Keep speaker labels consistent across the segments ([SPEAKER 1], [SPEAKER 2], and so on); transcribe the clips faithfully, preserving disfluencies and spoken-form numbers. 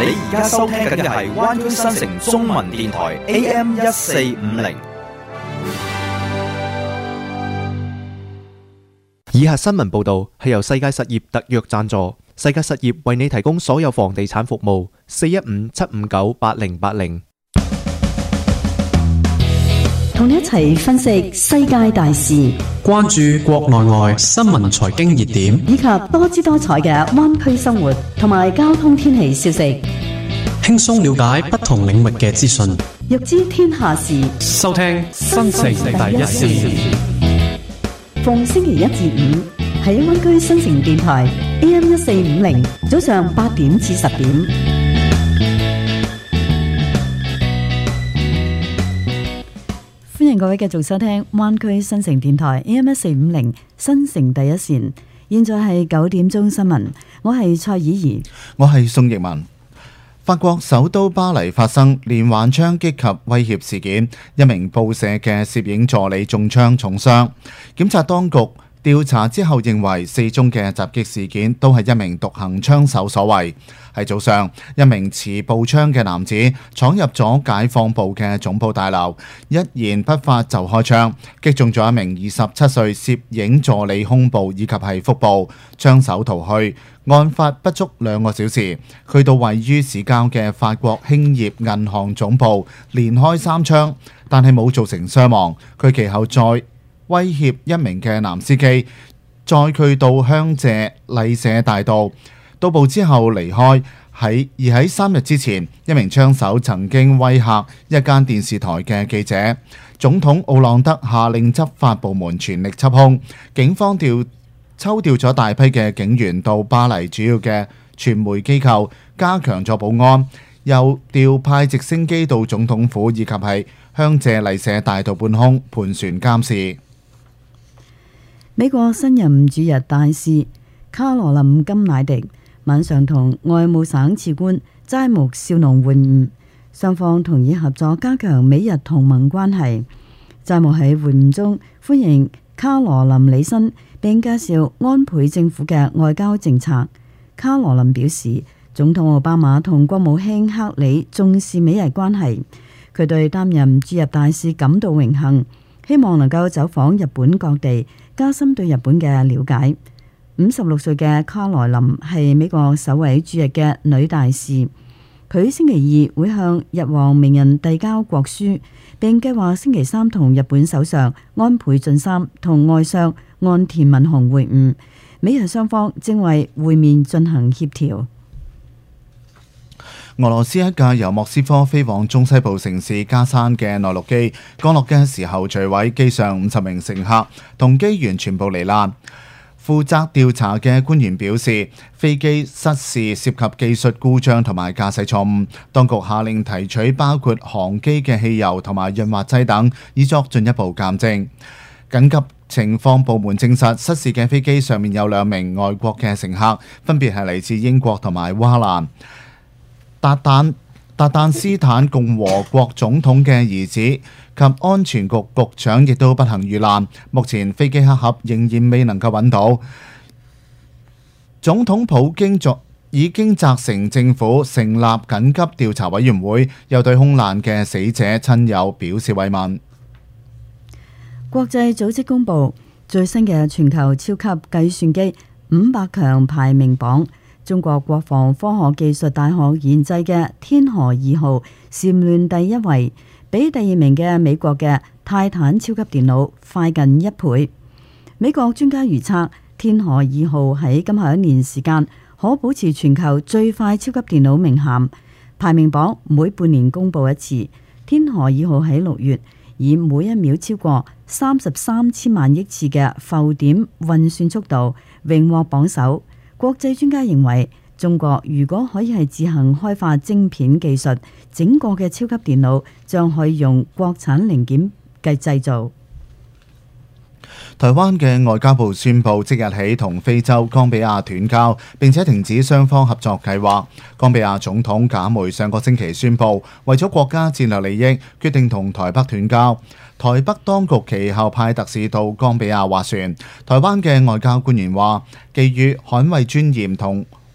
[SPEAKER 1] 你而家收聽緊嘅係灣區新城中文電台 A M 一四五零。
[SPEAKER 2] 以下新聞報導係由世界實業特約贊助，世界實業為你提供所有房地產服務。四一五七五九八零八零，
[SPEAKER 3] 同你一齊分析世界大事，
[SPEAKER 4] 關注國內外新聞財經熱點，
[SPEAKER 3] 以及多姿多彩嘅灣區生活同埋交通天氣消息，
[SPEAKER 4] 輕鬆了解不同領域嘅資訊，
[SPEAKER 3] 欲知天下事，
[SPEAKER 4] 收聽新城第一線。
[SPEAKER 3] 逢星期一至五喺灣區新城電台 A M 一四五零，早上八點至十點。歡迎各位繼續收聽灣區新城電台 A M 一四五零新城第一線。現在係九點鐘新聞，我係蔡綺儀，
[SPEAKER 5] 我係宋奕文。法國首都巴黎發生連環槍擊及威脅事件，一名報社嘅攝影助理中槍重傷。檢察當局調查之後認為，四宗嘅襲擊事件都係一名獨行槍手所為。喺早上，一名持步槍嘅男子闖入咗解放部嘅總部大樓，一言不發就開槍，擊中咗一名二十七歲攝影助理胸部以及係腹部，槍手逃去。案發不足兩個小時，去到位於市郊嘅法國興業銀行總部，連開三槍，但係冇造成傷亡。佢其後再威脅一名嘅男司機，載佢到香榭麗舍大道。到埗之後離開，喺而喺三日之前，一名槍手曾經威嚇一間電視台嘅記者。總統奧朗德下令執法部門全力緝兇，警方調抽調咗大批嘅警員到巴黎主要嘅傳媒機構，加強咗保安，又調派直升機到總統府以及係香榭麗舍大道半空盤旋監視。
[SPEAKER 3] 美國新任駐日大使卡羅琳金乃迪晚上同外務省次官齋木少農會晤，雙方同意合作加強美日同盟關係。齋木喺會晤中歡迎卡羅琳履新，並介紹安倍政府嘅外交政策。卡羅琳表示，總統奧巴馬同國務卿克里重視美日關係，佢對擔任駐日大使感到榮幸，希望能夠走訪日本各地，加深對日本嘅了解。五十六歲嘅卡羅琳係美國首位駐日嘅女大使，佢星期二會向日皇明仁遞交國書，並計劃星期三同日本首相安倍晉三同外相岸田文雄會晤，美日雙方正為會面進行協調。
[SPEAKER 5] 俄羅斯一架由莫斯科飛往中西部城市加山嘅內陸機降落嘅時候墜毀，機上五十名乘客同機員全部罹難。負責調查嘅官員表示，飛機失事涉及技術故障同埋駕駛錯誤，當局下令提取包括航機嘅汽油同埋潤滑劑等，以作進一步鑑證。緊急情況部門證實，失事嘅飛機上面有兩名外國嘅乘客，分別係嚟自英國同埋烏克蘭。達旦達旦斯坦共和國總統嘅兒子及安全局局長亦都不幸遇難，目前飛機黑盒仍然未能夠揾到。總統普京昨已經責成政府成立緊急調查委員會，又對空難嘅死者親友表示慰問。
[SPEAKER 3] 國際組織公布最新嘅全球超級計算機五百強排名榜。中國國防科學技術大學研製嘅天河二號蟬聯第一位，比第二名嘅美國嘅泰坦超級電腦快近一倍。美國專家預測，天河二號喺今後一年時間可保持全球最快超級電腦名銜。排名榜每半年公布一次，天河二號喺六月以每一秒超過三十三千萬億次嘅浮點運算速度榮獲榜首。國際專家認為，中國如果可以係自行開發晶片技術，整個嘅超級電腦將可以用國產零件計製造。
[SPEAKER 5] 台灣嘅外交部宣布，即日起同非洲岡比亞斷交，並且停止雙方合作計劃。岡比亞總統賈梅上個星期宣布，為咗國家戰略利益，決定同台北斷交。台北當局其後派特使到岡比亞斡旋。台灣嘅外交官員話，基於捍衛尊嚴同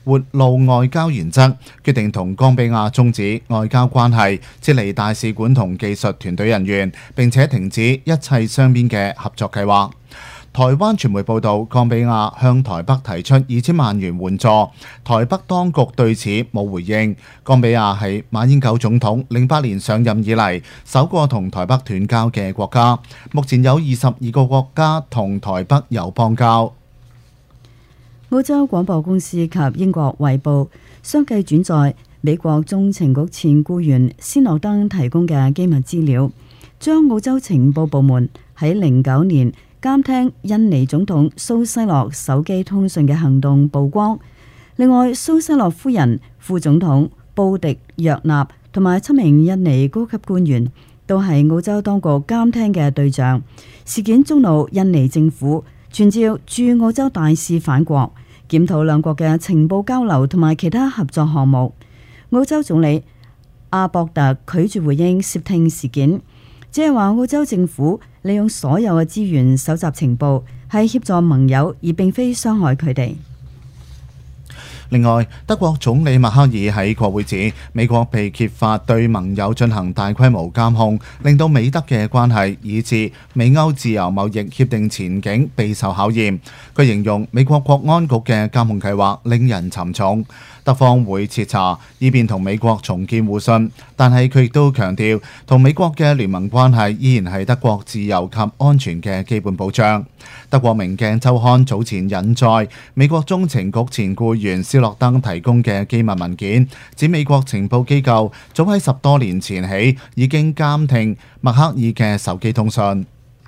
[SPEAKER 5] 活路外交原則，決定同岡比亞終止外交關係，撤離大使館同技術團隊人員，並且停止一切雙邊嘅合作計劃。台灣傳媒報道，岡比亞向台北提出二千萬元援助，台北當局對此冇回應。岡比亞係馬英九總統零八年上任以嚟首個同台北斷交嘅國家，目前有二十二個國家同台北有邦交。
[SPEAKER 3] 澳洲廣播公司及英國《衛報》相繼轉載美國中情局前僱員斯諾登提供嘅機密資料，將澳洲情報部門喺零九年監聽印尼總統蘇西洛手機通訊嘅行動曝光。另外，蘇西洛夫人、副總統布迪約納同埋七名印尼高級官員都係澳洲當局監聽嘅對象。事件觸怒印尼政府，傳召駐澳洲大使返國，檢討兩國嘅情報交流同埋其他合作項目。澳洲總理阿博特拒絕回應竊聽事件，只係話澳洲政府利用所有嘅資源搜集情報，係協助盟友，而並非傷害佢哋。
[SPEAKER 5] 另外，德國總理默克爾喺國會指，美國被揭發對盟友進行大規模監控，令到美德嘅關係以至美歐自由貿易協定前景備受考驗。佢形容美國國安局嘅監控計劃令人沉重，德方會徹查，以便同美國重建互信。但係佢亦都強調，同美國嘅聯盟關係依然係德國自由及安全嘅基本保障。德國明鏡週刊早前引載美國中情局前僱員斯諾登提供嘅機密文件，指美國情報機構早喺十多年前起已經監聽默克爾嘅手機通訊。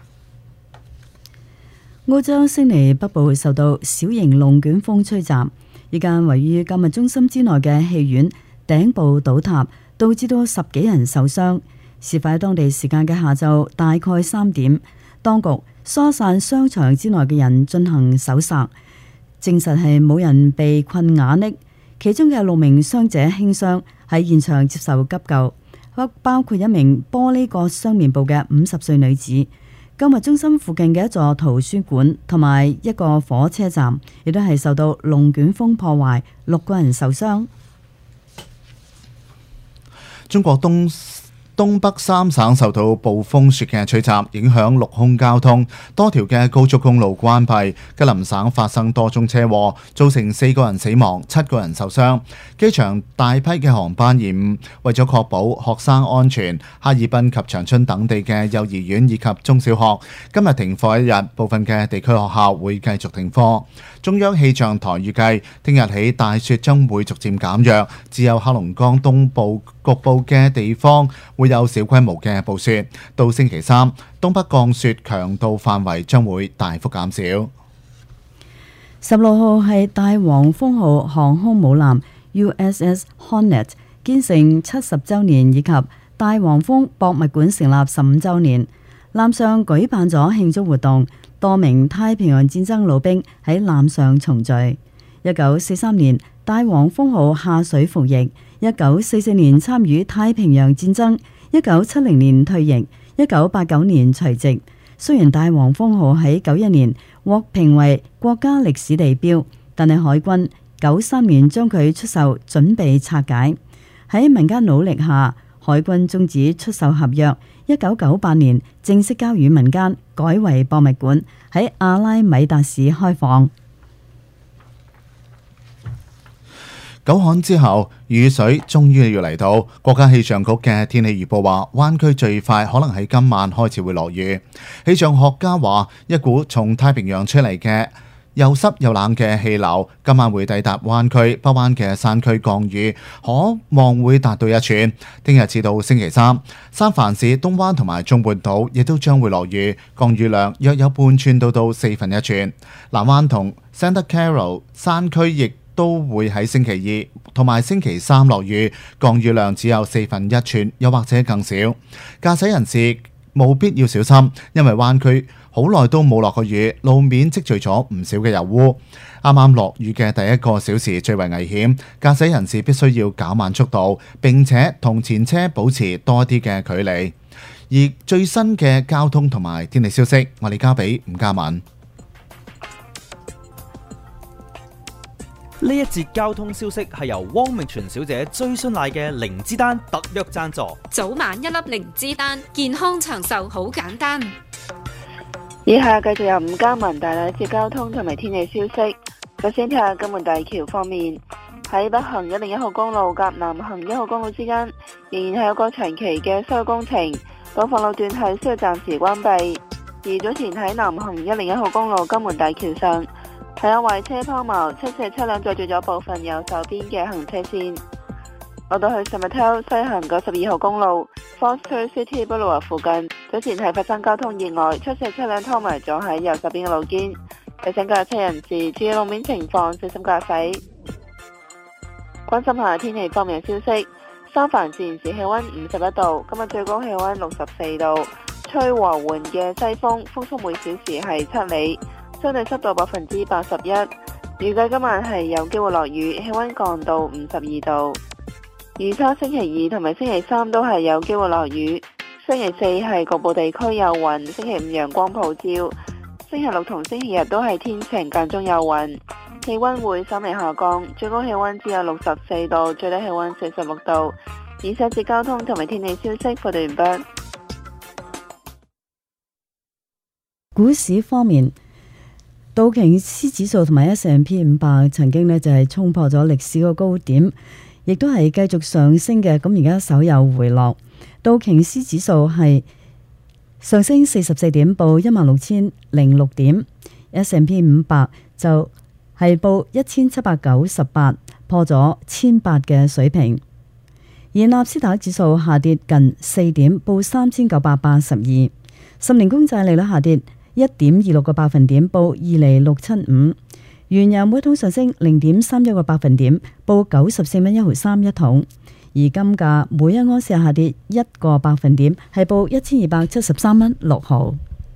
[SPEAKER 3] 澳洲悉尼北部受到小型龍捲風吹襲，一間位於購物中心之內嘅戲院頂部倒塌，導致到十幾人受傷。事發喺當地時間嘅下晝大概三點，當局疏散商場之內嘅人進行搜索，證實係冇人被困瓦礫，其中嘅六名傷者輕傷，喺現場接受急救，包括一名玻璃割傷面部嘅五十歲女子。購物中心附近嘅一座圖書館同埋一個火車站，亦都係受到龍捲風破壞，六個人受傷。
[SPEAKER 5] 中國東東北三省受到暴風雪嘅吹襲，影響陸空交通，多條嘅高速公路關閉。吉林省發生多宗車禍，造成四個人死亡，七個人受傷。機場大批嘅航班延誤，為咗確保學生安全，哈爾濱及長春等地嘅幼兒園以及中小學今日停課一日，部分嘅地區學校會繼續停課。中央氣象台預計，聽日起大雪將會逐漸減弱，只有黑龍江東部局部嘅地方會有小規模嘅暴雪。到星期三，東北降雪強度範圍將會大幅減少。
[SPEAKER 3] 十六號係大黃蜂號航空母艦 U S S Hornet 建成七十週年，以及大黃蜂博物館成立十五週年，艦上舉辦咗慶祝活動。多名太平洋戰爭老兵喺艦上重聚。一九四三年，大黃蜂號下水服役；一九四四年參與太平洋戰爭；一九七零年退役；一九八九年除籍。雖然大黃蜂號喺九一年獲評為國家歷史地標，但係海軍九三年將佢出售，準備拆解。喺民間努力下，海軍終止出售合約。一九九八年正式交予民間，改為博物館，喺阿拉米達市開放。
[SPEAKER 5] 久旱之後，雨水終於要嚟到。國家氣象局嘅天氣預報話，灣區最快可能喺今晚開始會落雨。氣象學家話，一股從太平洋吹嚟嘅又濕又冷嘅氣流，今晚會抵達灣區，北灣嘅山區降雨可望會達到一寸。聽日至到星期三，三藩市、東灣同埋中半島亦都將會落雨，降雨量約有半寸到到四分一寸。南灣同 Santa Clara 山區亦都會喺星期二同埋星期三落雨，降雨量只有四分一寸，又或者更少。駕駛人士務必要小心，因為灣區好耐都冇落過雨，路面積聚咗唔少嘅油污。啱啱落雨嘅第一個小時最為危險，駕駛人士必須要減慢速度，並且同前車保持多啲嘅距離。而最新嘅交通同埋天氣消息，我哋交俾吳嘉敏。
[SPEAKER 1] 呢一節交通消息係由汪明荃小姐追酸奶嘅靈芝丹特約贊助。
[SPEAKER 6] 早晚一粒靈芝丹，健康長壽好簡單。
[SPEAKER 7] 以下繼續由伍嘉文帶來一節交通同埋天氣消息。首先睇下金門大橋方面，喺北行一零一號公路及南行一號公路之間，仍然係有個長期嘅修工程，部分路段係需要暫時關閉。而早前喺南行一零一號公路金門大橋上，係有壞車拋錨，七四車輛阻住咗部分右手邊嘅行車線。落到去 Summertown 西行九十二號公路 Foster City Boulevard 附近，早前係發生交通意外，七四車輛拖埋咗喺右手邊嘅路肩，提醒駕車人士注意路面情況，小心駕駛。關心下天氣方面嘅消息，三藩市現時氣溫五十一度，今日最高氣溫六十四度，吹和緩嘅西風，風速每小時係七里。相對濕度百分之八十一，預計今晚係有機會落雨，氣溫降到五十二度。預測星期二同埋星期三都係有機會落雨，星期四係局部地區有雲，星期五陽光普照，星期六同星期日都係天晴間中有雲，氣溫會稍微下降，最高氣溫只有六十四度，最低氣溫四十六度。以上節交通同埋天氣消息報道完畢。
[SPEAKER 3] 股市方面，道瓊斯指數同埋 S and P 五百曾經呢就係衝破咗歷史個高點，亦都係繼續上升嘅。咁而家稍有回落，道瓊斯指數係上升四十四點，報一萬六千零六點。S and P 五百就係報一千七百九十八，破咗千八嘅水平。而納斯達克指數下跌近四點，報三千九百八十二。十年公債利率下跌一點二六個百分點，報二厘六七五。原油每桶上升零點三一個百分點，報九十四蚊一毫三一桶。而金價每一盎司下跌一個百分點，係報一千二百七十三蚊六毫。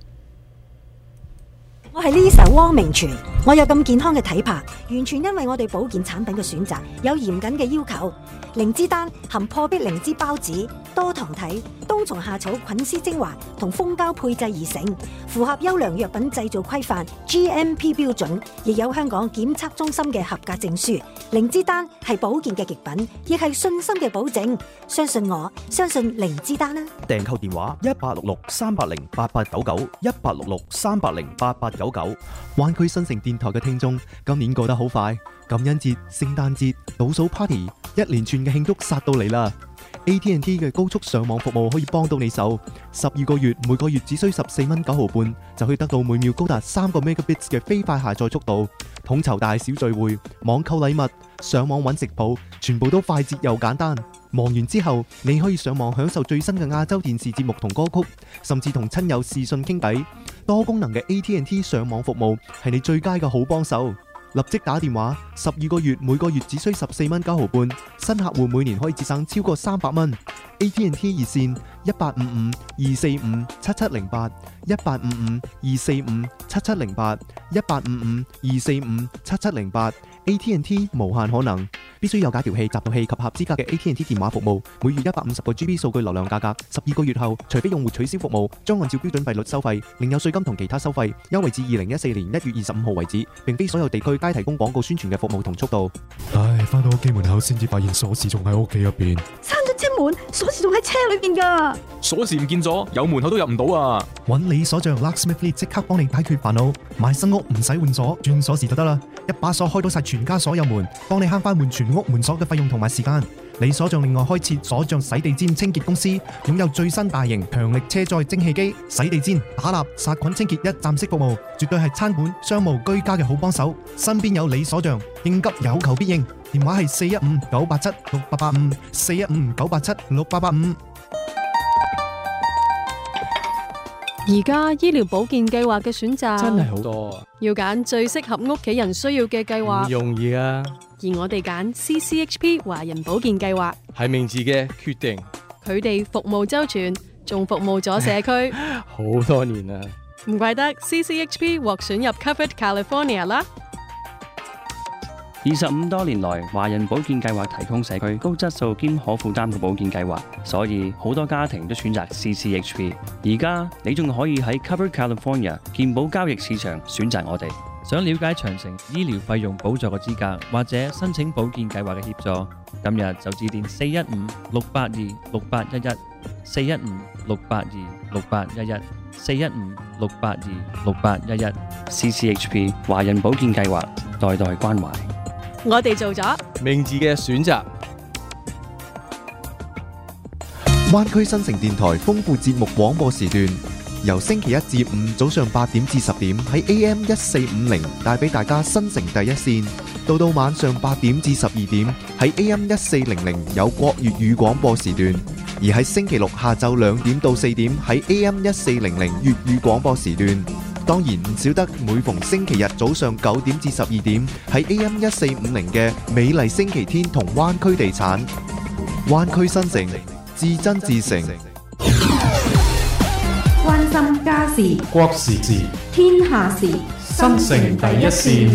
[SPEAKER 8] 我係呢首汪明荃，我有咁健康嘅體魄，完全因為我哋保健產品嘅選擇有嚴謹嘅要求。靈芝丹含破壁靈芝孢子、多糖體、冬蟲夏草菌絲精華同蜂膠配製而成，符合優良藥品製造規範 G M P 標準，亦有香港檢測中心嘅合格證書。靈芝丹係保健嘅極品，亦係信心嘅保證。相信我，相信靈芝丹啦！
[SPEAKER 1] 訂購電話一八六六三八零八八九九一八六六三八零八八九九。
[SPEAKER 2] 灣區新城電台嘅聽眾，今年過得好快，感恩節、聖誕節、倒數 party， 一連串嘅慶祝殺到嚟啦！ A T and T 嘅高速上網服務可以幫到你手，十二個月每個月只需十四蚊九毫半，就可以得到每秒高達三個 megabits 嘅飛快下載速度，統籌大小聚會、網購禮物、上網揾食譜，全部都快捷又簡單。忙完之後，你可以上網享受最新嘅亞洲電視節目同歌曲，甚至同親友視訊傾偈。多功能嘅 A T and T 上網服務係你最佳嘅好幫手。立即打電話，十二個月每個月只需十四蚊九毫半，新客戶每年可以節省超過三百蚊。A T and T 熱線一八五五二四五七七零八一八五五二四五七七零八一八五五二四五七七零八。A T and T 無限可能，必須有解調器、集道器及合資格嘅 A T and T 電話服務，每月一百五十個 G B 數據流量價格，十二個月後，除非用戶取消服務，將按照標準費率收費，另有稅金同其他收費，優惠至二零一四年一月二十五號為止，並非所有地區皆提供廣告宣傳嘅服務同速度。
[SPEAKER 9] 唉，翻到屋企門口先至發現鎖匙仲喺屋企入邊，
[SPEAKER 3] 閂咗車門，鎖匙仲喺車裏邊噶。
[SPEAKER 10] 鎖匙唔見咗，有門口都入唔到啊！
[SPEAKER 9] 揾李鎖匠 Locksmithly 即刻幫你解決煩惱，買新屋唔使換鎖，轉鎖匙就得啦，一把鎖開到晒全家所有門，幫你慳翻換全屋門鎖嘅費用同埋時間。李鎖匠另外開設鎖匠洗地氈清潔公司，擁有最新大型強力車載蒸汽機、洗地氈、打蠟、殺菌清潔一站式服務，絕對係餐館、商務、居家嘅好幫手。身邊有李鎖匠，應急有求必應。電話係四一五九八七六八八五，四一五九八七六八八五。
[SPEAKER 11] 而家醫療保健計劃嘅選擇
[SPEAKER 12] 真係好多啊！
[SPEAKER 11] 要揀最適合屋企人需要嘅計劃，
[SPEAKER 12] 唔容易啊！
[SPEAKER 11] 而我哋揀 C C H P 華人保健計劃，
[SPEAKER 12] 係明智嘅決定。
[SPEAKER 11] 佢哋服務周全，仲服務咗社區
[SPEAKER 12] 好多年啦，
[SPEAKER 11] 唔怪得 C C H P 獲選入 Covered California 啦。
[SPEAKER 13] 二十五多年來，華人保健計劃提供社區高質素兼可負擔嘅保健計劃，所以好多家庭都選擇 C C H P。而家你仲可以喺 Covered California 健保交易市場選擇我哋。 想了解長城醫療費用補助嘅資格，或者申請保健計劃嘅協助，今日就致電四一五六八二六八一一，四一五六八二六八一一，四一五六八二六八一一。C C H P 華人保健計劃，代代關懷。
[SPEAKER 11] 我哋做咗
[SPEAKER 12] 明智嘅選擇。
[SPEAKER 2] 灣區新城電台豐富節目廣播時段，由星期一至五早上八點至十點喺 A M 一四五零帶俾大家新城第一線，到到晚上八點至十二點喺 A M 一四零零有國粵語廣播時段，而喺星期六下晝兩點到四點喺 A M 一四零零粵語廣播時段。當然唔少得每逢星期日早上九點至十二點喺 A M 一四五零嘅美麗星期天同灣區地產，灣區新城至真至誠，
[SPEAKER 14] 關心家事、
[SPEAKER 4] 國時事、
[SPEAKER 14] 天下事，
[SPEAKER 4] 新城第一線。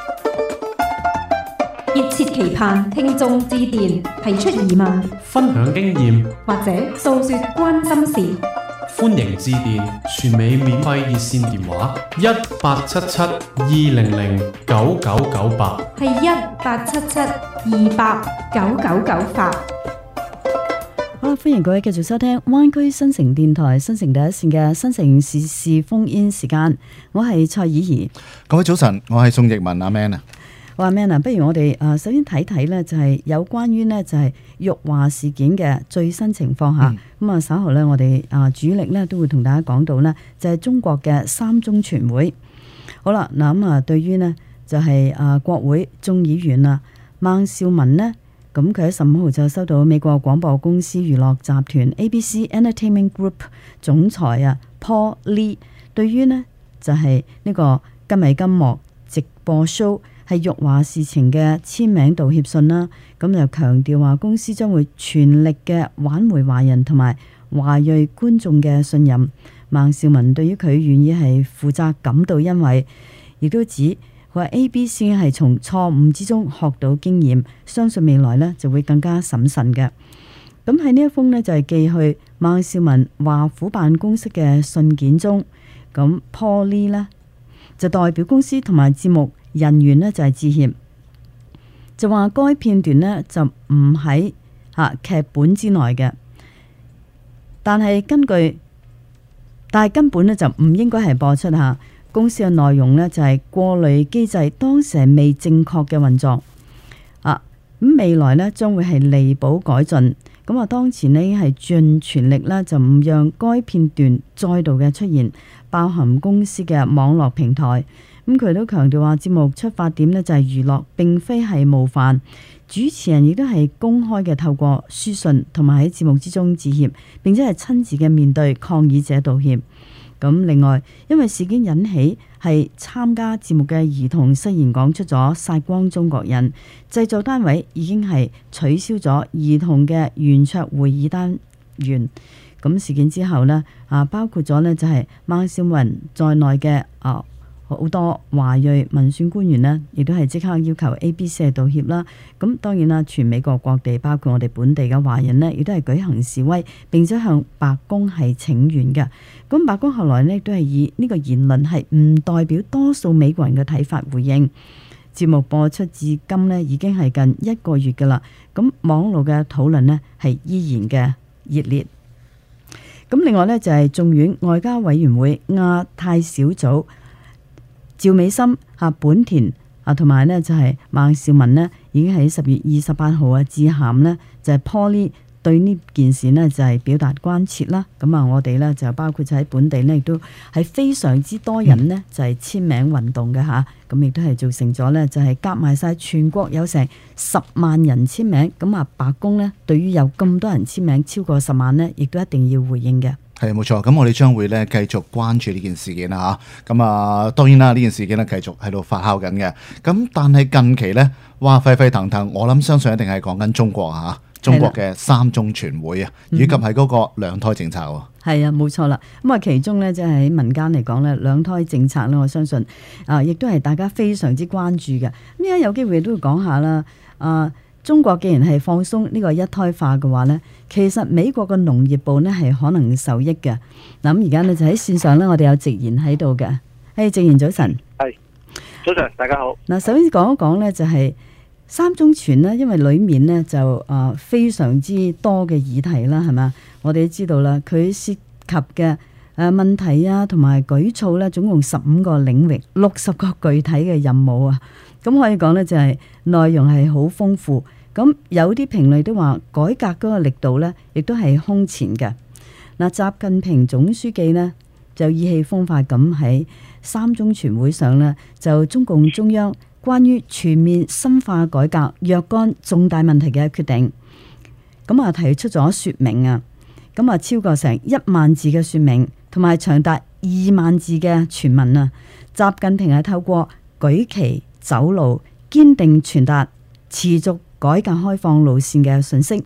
[SPEAKER 14] 熱切期盼聽眾致電，提出疑問、
[SPEAKER 4] 分享經驗
[SPEAKER 14] 或者訴說關心事。
[SPEAKER 4] 歡迎致電全美免費熱線電話一八七七二零零九九九八，
[SPEAKER 14] 係一八七七二八九九九八。
[SPEAKER 3] 好啦，歡迎各位繼續收聽灣區新城電台新城第一線嘅新城時事烽煙時間，我係蔡綺儀。
[SPEAKER 5] 各位早晨，我係宋奕文阿 Man 啊。
[SPEAKER 3] 話咩啊？不如我哋誒首先睇睇呢，就係有關於呢，就係玉華事件嘅最新情況下。咁啊、嗯、稍後呢，我哋啊主力呢都會同大家講到呢，就係中國嘅三中全會。好啦，嗱咁啊，對於呢，就係啊國會眾議員啊孟兆文呢，咁佢喺十五號就收到美國廣播公司娛樂集團 A B C Entertainment Group 總裁啊 Paul Lee 對於呢，就係呢個金米金幕直播 show 係辱華事情嘅簽名道歉信啦，咁就強調話公司將會全力嘅挽回華人同埋華裔觀眾嘅信任。孟兆文對於佢願意係負責感到欣慰，亦都指佢話 A B C 係從錯誤之中學到經驗，相信未來呢就會更加審慎嘅。咁喺呢一封呢，就係寄去孟兆文華府辦公室嘅信件中，咁 Paul Lee 呢就代表公司同埋節目人員呢就係致歉，就話該片段呢就唔喺吓劇本之內嘅，但係根據但係根本呢就唔應該係播出吓。公司嘅內容呢就係過濾機制當時係未正確嘅運作啊，咁未來呢將會係彌補改進。咁啊，當前呢已經係盡全力啦，就唔讓該片段再度嘅出現，包含公司嘅網絡平台。咁佢都強調話，節目出發點呢就係娛樂，並非係冒犯。主持人亦都係公開嘅透過書信同埋喺節目之中致歉，並且係親自嘅面對抗議者道歉。咁另外，因為事件引起係參加節目嘅兒童失言講出咗殺光中國人，製作單位已經係取消咗兒童嘅圓桌會議單元。咁事件之後呢，啊包括咗呢就係孟兆文在內嘅啊好多華裔民選官員呢，亦都係即刻要求 A B C 道歉啦。咁當然啦，全美國各地包括我哋本地嘅華人呢，亦都係舉行示威，並且向白宮係請願嘅。咁白宮後來呢，都係以呢個言論係唔代表多數美國人嘅睇法回應。節目播出至今呢，已經係近一個月噶啦。咁網絡嘅討論呢，係依然嘅熱烈。咁另外呢，就係眾院外交委員會亞太小組。趙美心、啊本田啊同埋呢就係孟兆文呢已經喺十月二十八號啊致函呢就係 Paul Lee 對呢件事呢就係表達關切啦。咁啊我哋呢就包括就喺本地呢亦都係非常之多人呢就係簽名運動嘅吓，咁亦都係造成咗呢就係夾埋晒全國有成十萬人簽名。咁啊白宮呢對於有咁多人簽名超過十萬呢，亦都一定要回應嘅。
[SPEAKER 5] 係冇錯，咁我哋將會咧繼續關注呢件事件啦嚇。咁啊，當然啦，呢件事件咧繼續喺度發酵緊嘅。咁但係近期咧，哇沸沸騰騰，我諗相信一定係講緊中國嚇，中國嘅三中全會啊，以及係嗰個兩胎政策喎。
[SPEAKER 3] 係啊，冇錯啦。咁啊，其中咧即係喺民間嚟講咧，兩胎政策咧，我相信啊，亦都係大家非常之關注嘅。咁而家有機會都會講下啦，啊。中國既然係放鬆呢個一胎化嘅話呢，其實美國嘅農業部呢係可能受益嘅。嗱咁而家呢就喺線上呢，我哋有直言喺度嘅。誒，直言早晨。
[SPEAKER 15] 係早晨，大家好。
[SPEAKER 3] 嗱，首先講一講呢，就係三中全呢，因為裡面呢就啊非常之多嘅議題啦，係咪？我哋都知道啦，佢涉及嘅誒問題啊，同埋舉措呢，總共十五個領域，六十個具體嘅任務啊。咁可以講呢，就係內容係好豐富。咁有啲評論都話改革嗰個力度呢，亦都係空前嘅。嗱，習近平總書記呢，就意氣風發咁喺三中全會上呢，就中共中央關於全面深化改革若干重大問題嘅決定，咁啊提出咗說明啊，咁啊超過成一萬字嘅說明，同埋長達二萬字嘅全文啊。習近平係透過舉旗走路，堅定傳達持續改革開放路線嘅信息。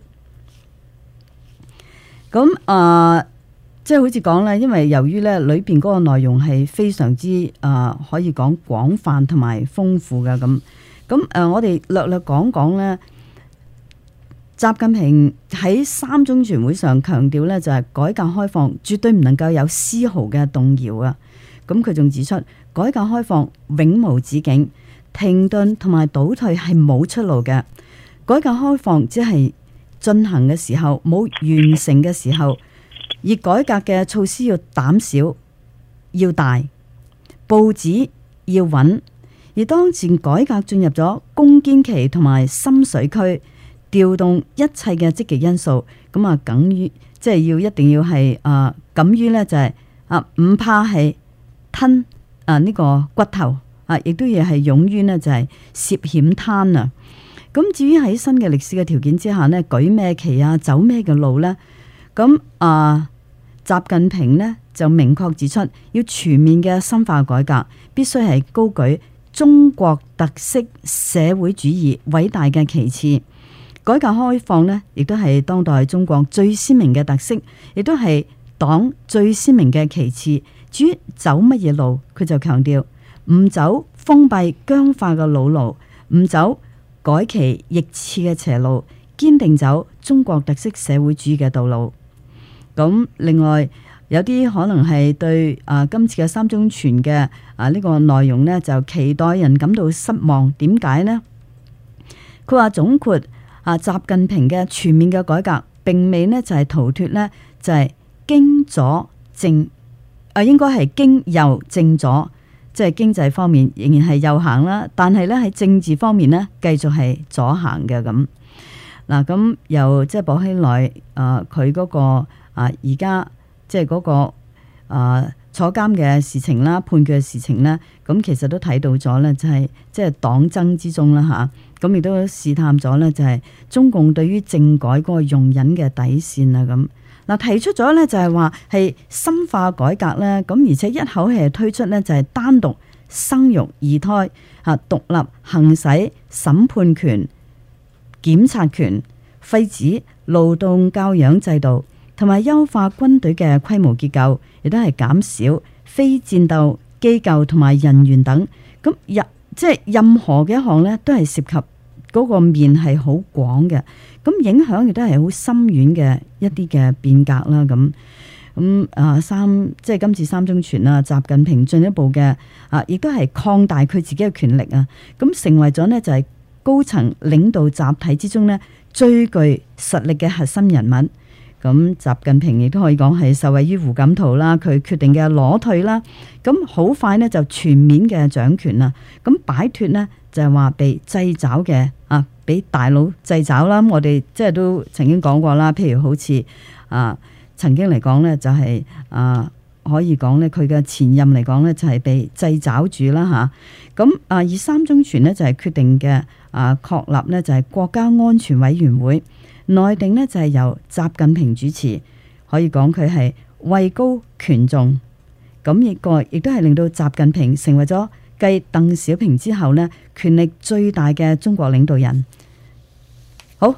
[SPEAKER 3] 咁啊、呃，即係好似講咧，因為由於咧裏邊嗰個內容係非常之啊、呃，可以講廣泛同埋豐富嘅咁。咁誒、呃，我哋略略講講咧，習近平喺三中全會上強調咧，就係改革開放絕對唔能夠有絲毫嘅動搖啊。咁佢仲指出，改革開放永無止境，停頓同埋倒退係冇出路嘅。改革開放只係進行嘅時候，冇完成嘅時候，而改革嘅措施要膽小、要大、步子要穩。而當前改革進入咗攻堅期同埋深水區，調動一切嘅積極因素，咁啊，等於即係要一定要係啊，敢於呢就係啊，唔怕係吞啊呢個骨頭啊，亦都要係勇於呢就係涉險灘啊。咁至於喺新嘅歷史嘅條件之下呢，舉咩旗啊，走咩嘅路呢？咁啊，習近平呢就明確指出，要全面嘅深化改革，必須係高舉中國特色社會主義偉大嘅旗幟。改革開放呢，亦都係當代中國最鮮明嘅特色，亦都係黨最鮮明嘅旗幟。至於走乜嘢路，佢就強調唔走封閉僵化嘅老路，唔走改旗易幟嘅邪路，堅定走中國特色社會主義嘅道路。咁另外有啲可能係對啊今次嘅三中全嘅啊呢個內容呢，就期待人感到失望。點解呢？佢話總括啊習近平嘅全面嘅改革並未呢就係逃脫呢就係經左正啊，應該係經右正左。即係經濟方面仍然係右行啦，但係咧喺政治方面咧繼續係左行嘅咁。嗱，咁由即係薄熙來啊，佢嗰個啊而家即係嗰個啊坐監嘅事情啦、判決嘅事情咧，咁其實都睇到咗咧，就係即係黨爭之中啦嚇。咁亦都試探咗咧，就係中共對於政改嗰個容忍嘅底線啊咁。嗱，提出咗咧就係話係深化改革咧，咁而且一口氣係推出咧就係單獨生育二胎啊，獨立行使審判權、檢察權，廢止勞動教養制度，同埋優化軍隊嘅規模結構，亦都係減少非戰鬥機構同埋人員等。咁任即係任何嘅一項咧，都係涉及嗰個面係好廣嘅。咁影響亦都係好深遠嘅一啲嘅變革啦，咁咁啊三即係今次三中全啊，習近平進一步嘅啊，亦都係擴大佢自己嘅權力啊，咁成為咗呢，就係高層領導集體之中呢最具實力嘅核心人物。咁習近平亦都可以講係受惠於胡錦濤啦，佢決定嘅裸退啦，咁好快呢就全面嘅掌權啦，咁擺脫呢，就係話被掣肘嘅啊。俾大佬掣肘啦，我哋即係都曾經講過啦。譬如好似啊，曾經嚟講呢，就係、是、啊，可以講呢，佢嘅前任嚟講呢，就係被掣肘住啦嚇。咁啊，而三中全呢，就係決定嘅啊，確立呢，就係國家安全委員會，內定呢，就係由習近平主持，可以講佢係位高權重。咁亦個亦都係令到習近平成為咗繼鄧小平之後呢，權力最大嘅中國領導人。好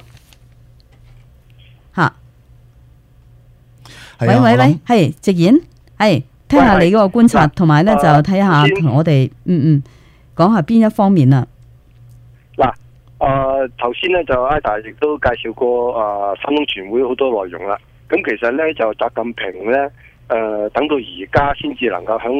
[SPEAKER 3] 吓，喂喂喂，係直言，係聽下你嗰個觀察，同埋咧就睇下同我哋嗯嗯講下邊一方面啦。
[SPEAKER 15] 嗱，誒頭先咧就 Ada 亦都介紹過誒三中全會好多內容啦。咁其實咧就習近平咧誒、呃、等到而家先至能夠響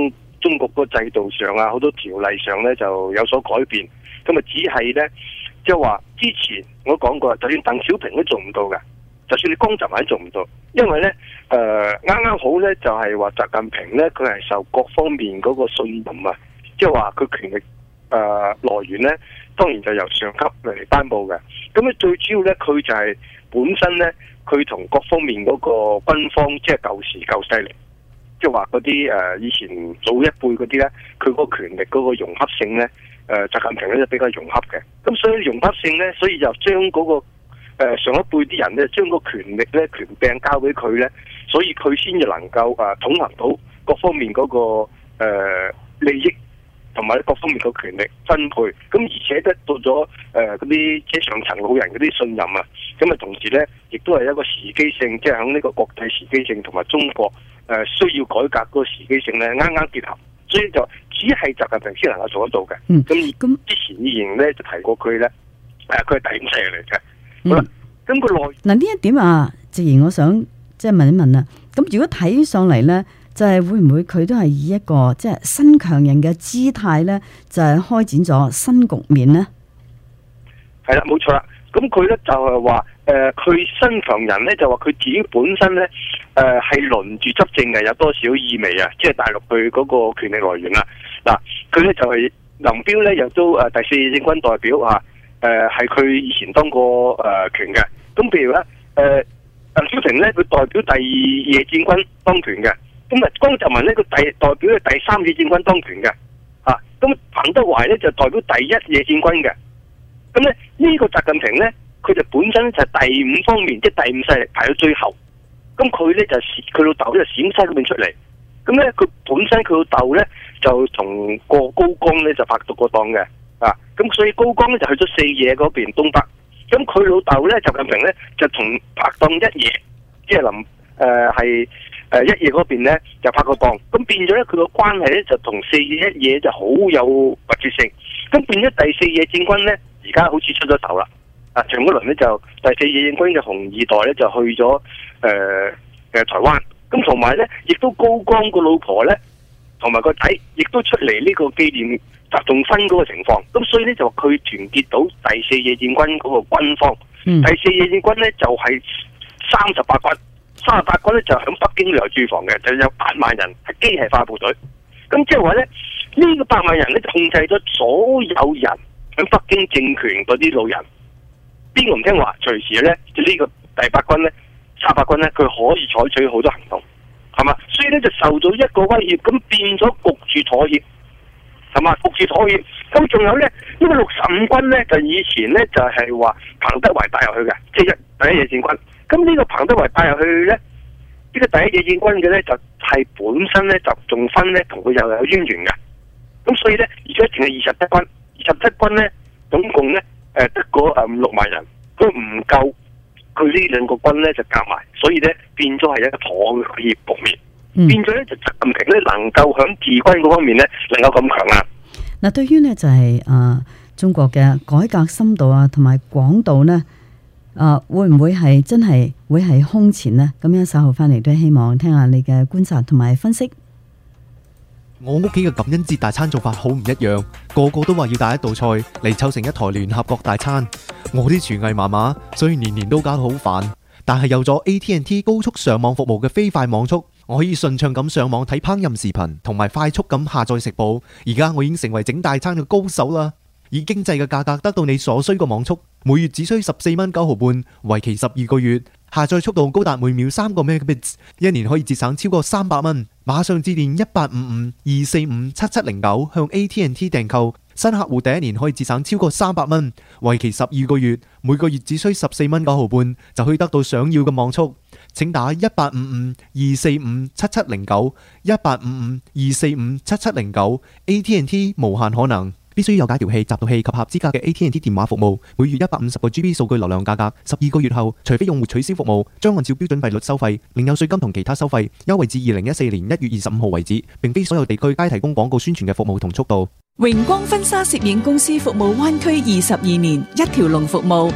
[SPEAKER 15] 中國嗰個制度上啊，好多條例上咧就有所改變。咁啊，只係咧即係話之前我講過，就算鄧小平都做唔到嘅，就算你江澤民都做唔到，因為咧誒啱啱好咧就係話習近平咧佢係受各方面嗰個信任啊，即係話佢權力誒、呃、來源咧，當然就由上級嚟頒布嘅。咁咧最主要咧佢就係本身咧佢同各方面嗰個軍方即係舊時舊勢力。即係話嗰啲誒以前老一輩嗰啲咧，佢嗰個權力嗰個融合性咧，誒、呃、習近平咧就比較融合嘅。咁所以融合性咧，所以就將嗰、那個、呃、上一輩啲人咧，將個權力咧權柄交俾佢咧，所以佢先至能夠誒、呃、統合到各方面嗰、那個、呃、利益同埋各方面嘅權力分配。咁而且得到咗誒嗰啲即係上層老人嗰啲信任啊。咁啊同時咧，亦都係一個時機性，即係喺呢個國際時機性同埋中國。誒、呃、需要改革嗰個時機性咧，啱啱結合，所以就只係習近平先能夠做得到嘅。
[SPEAKER 3] 嗯，
[SPEAKER 15] 咁咁之前以前咧就提過佢咧，誒佢係第五世嚟嘅。嗯、好啦，咁個內
[SPEAKER 3] 嗱呢一點啊，自然我想即係問一問啊。咁如果睇上嚟咧，就係、是、會唔會佢都係以一個即係新強人嘅姿態咧，就係、是、開展咗新局面咧？
[SPEAKER 15] 係啦，冇錯啦。咁佢咧就係話，誒、呃、佢新強人咧就話佢自己本身咧，誒係輪住執政嘅，有多少意味啊？即係大陸佢嗰個權力來源啦。嗱，佢咧就係、是、林彪咧，又都誒第四野戰軍代表啊，誒係佢以前當過誒、呃、權嘅。咁譬如咧，誒鄧小平咧，佢代表第二野戰軍當權嘅。咁啊，江澤民咧，佢第代表嘅第三野戰軍當權嘅。啊，咁彭德懷咧就代表第一野戰軍嘅。咁咧呢個習近平咧，佢就本身就係第五方面，即係第五勢力排到最後。咁佢咧就佢老豆咧就陝西嗰邊出嚟。咁咧佢本身佢老豆咧就同過高崗咧就拍到個檔嘅。啊，咁所以高崗咧就去咗四野嗰邊東北。咁佢老豆咧習近平咧就同拍檔一野，即係臨誒係誒一野嗰邊咧就拍個檔。咁變咗咧佢個關係咧就同四野一野就好有密切性。咁變咗第四野戰軍咧。而家好似出咗手啦！啊，上嗰輪咧就第四野戰軍嘅紅二代咧就去咗誒誒台灣，咁同埋咧亦都高崗個老婆咧同埋個仔亦都出嚟呢個紀念習仲勳嗰個情況，咁所以咧就佢團結到第四野戰軍嗰個軍方。嗯、第四野戰軍咧就係三十八軍，三十八軍咧就喺北京旅遊駐防嘅，就有八萬人係機械化部隊。咁即係話咧呢、呢個八萬人咧就控制咗所有人。喺北京政權嗰啲老人，邊個唔聽話，隨時咧就呢個第八軍咧、三八軍咧，佢可以採取好多行動，係嘛？所以咧就受到一個威脅，咁變咗焗住妥協，係嘛？焗住妥協。咁仲有咧，呢個六十五軍咧就以前咧就係話彭德懷帶入去嘅，即係一第一野戰軍。咁呢個彭德懷帶入去咧，呢個第一野戰軍嘅咧就係本身咧習仲勳咧同佢又有淵源嘅。咁所以咧，而家淨係二十一軍。二十七軍咧，總共咧，誒得嗰誒五六萬人，都唔夠佢呢兩個軍咧就夾埋，所以咧變咗係一個妥協局面，嗯、變咗咧就習近平咧能夠響治軍嗰方面咧能夠咁強硬。
[SPEAKER 3] 嗱，對於呢就係、是、啊中國嘅改革深度啊同埋廣度呢，啊會唔會係真係會係空前呢？咁樣稍後翻嚟都希望聽下你嘅觀察同埋分析。
[SPEAKER 2] 我屋企嘅感恩節大餐做法好唔一樣，個個都話要帶一道菜嚟湊成一台聯合國大餐。我啲廚藝麻麻，所以年年都搞到好煩。但係有咗 A T and T 高速上網服務嘅飛快網速，我可以順暢咁上網睇烹飪視頻，同埋快速咁下載食譜。而家我已經成為整大餐嘅高手啦！以經濟嘅價格得到你所需嘅網速，每月只需十四蚊九毫半，為期十二個月。下載速度高達每秒三個 megabits， 一年可以節省超過三百蚊。馬上致電一八五五二四五七七零九向 A T and T 訂購，新客戶第一年可以節省超過三百蚊，為期十二個月，每個月只需十四蚊九毫半就可以得到想要嘅網速。請打一八五五二四五七七零九一八五五二四五七七零九 A T and T 無限可能。必須有解調器、集讀器及合資格嘅 A T and T 電話服務，每月一百五十個 G B 數據流量價格，十二個月後，除非用戶取消服務，將按照標準費率收費，另有稅金同其他收費。優惠至二零一四年一月二十五號為止，並非所有地區皆提供廣告宣傳嘅服務同速度。
[SPEAKER 16] 榮光婚紗攝影公司服務灣區二十二年，一條龍服務，包括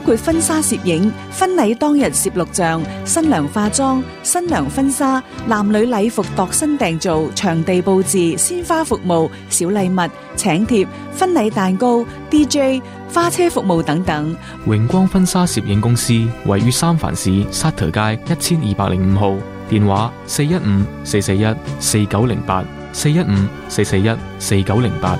[SPEAKER 16] 括婚紗攝影、婚禮當日攝錄像、新娘化妝、新娘婚紗、男女禮服度身訂造、場地佈置、鮮花服務、小禮物、請帖、婚禮蛋糕、D J、花車服務等等。
[SPEAKER 10] 榮光婚紗攝影公司位於三藩市沙特街一千二百零五號，電話四一五四四一四九零八，四一五四四一四九零八。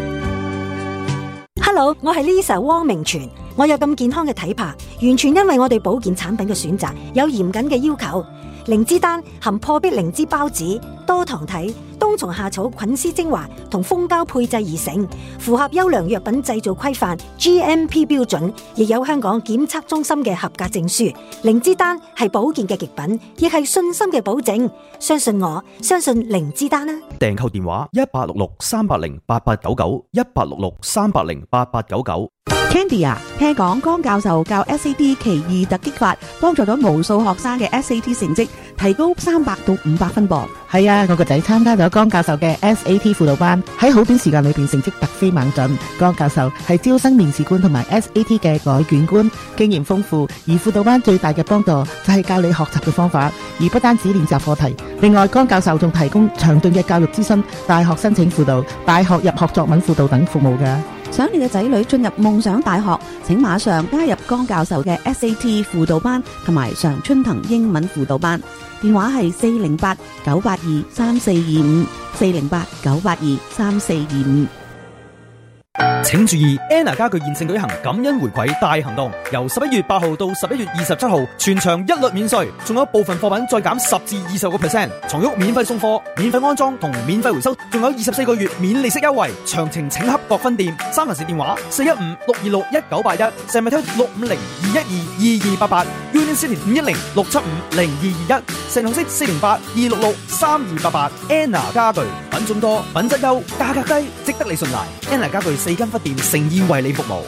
[SPEAKER 8] Hello， 我係 Lisa 汪明荃。我有咁健康嘅體魄，完全因為我哋保健產品嘅選擇有嚴謹嘅要求。靈芝丹含破壁靈芝孢子、多糖體、冬蟲夏草菌絲精華同蜂膠配製而成，符合優良藥品製造規範 G M P 標準，亦有香港檢測中心嘅合格證書。靈芝丹係保健嘅極品，亦係信心嘅保證。相信我，相信靈芝丹啦。
[SPEAKER 1] 訂購電話一八六六三八零八八九九，一八六六三八零八八九九。
[SPEAKER 17] Candy 啊，聽講江教授教 S A T 奇異突擊法，幫助咗無數學生嘅 S A T 成績提高三百到五百分噃。
[SPEAKER 18] 係啊，我個仔參加咗江教授嘅 S A T 輔導班，喺好短時間裏邊成績突飛猛進。江教授係招生面試官同埋 S A T 嘅改卷官，經驗豐富。而輔導班最大嘅幫助就係教你學習嘅方法，而不單止練習課題。另外，江教授仲提供詳盡嘅教育諮詢、大學申請輔導、大學入學作文輔導等服務㗎。
[SPEAKER 17] 想你嘅仔女進入夢想大學，請馬上加入江教授嘅 S A T 輔導班同埋常春藤英文輔導班。電話係四零八九八二三四二五，四零八九八二三四二五。
[SPEAKER 1] 請注意 ，Anna 家具現正舉行感恩回饋大行動，由十一月八號到十一月二十七號，全場一律免稅，仲有部分貨品再減十至二十個 percent， 床褥免費送貨、免費安裝同免費回收，仲有二十四個月免利息優惠。詳情請洽各分店。三藩市電話四一五六二六一九八一，石米推六五零二一二二二八八 ，Union City 五一零六七五零二二一，聖紅色四零八二六六三二八八。Anna 家具品種多、品質優、價格低，值得你信賴。Anna 家具四間分店誠意為你服務。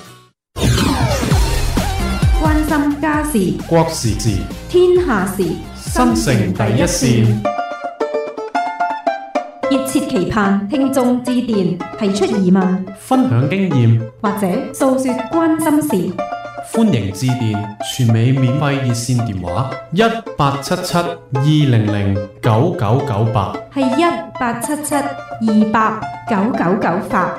[SPEAKER 14] 關心家事、
[SPEAKER 4] 國時事、
[SPEAKER 14] 天下事，
[SPEAKER 4] 新城第一線。
[SPEAKER 14] 熱切期盼聽眾致電，提出疑問、
[SPEAKER 4] 分享經驗
[SPEAKER 14] 或者訴說關心事。
[SPEAKER 4] 歡迎致電全美免費熱線電話一八七七二零零九九九八，
[SPEAKER 14] 係一八七七二八九九九八。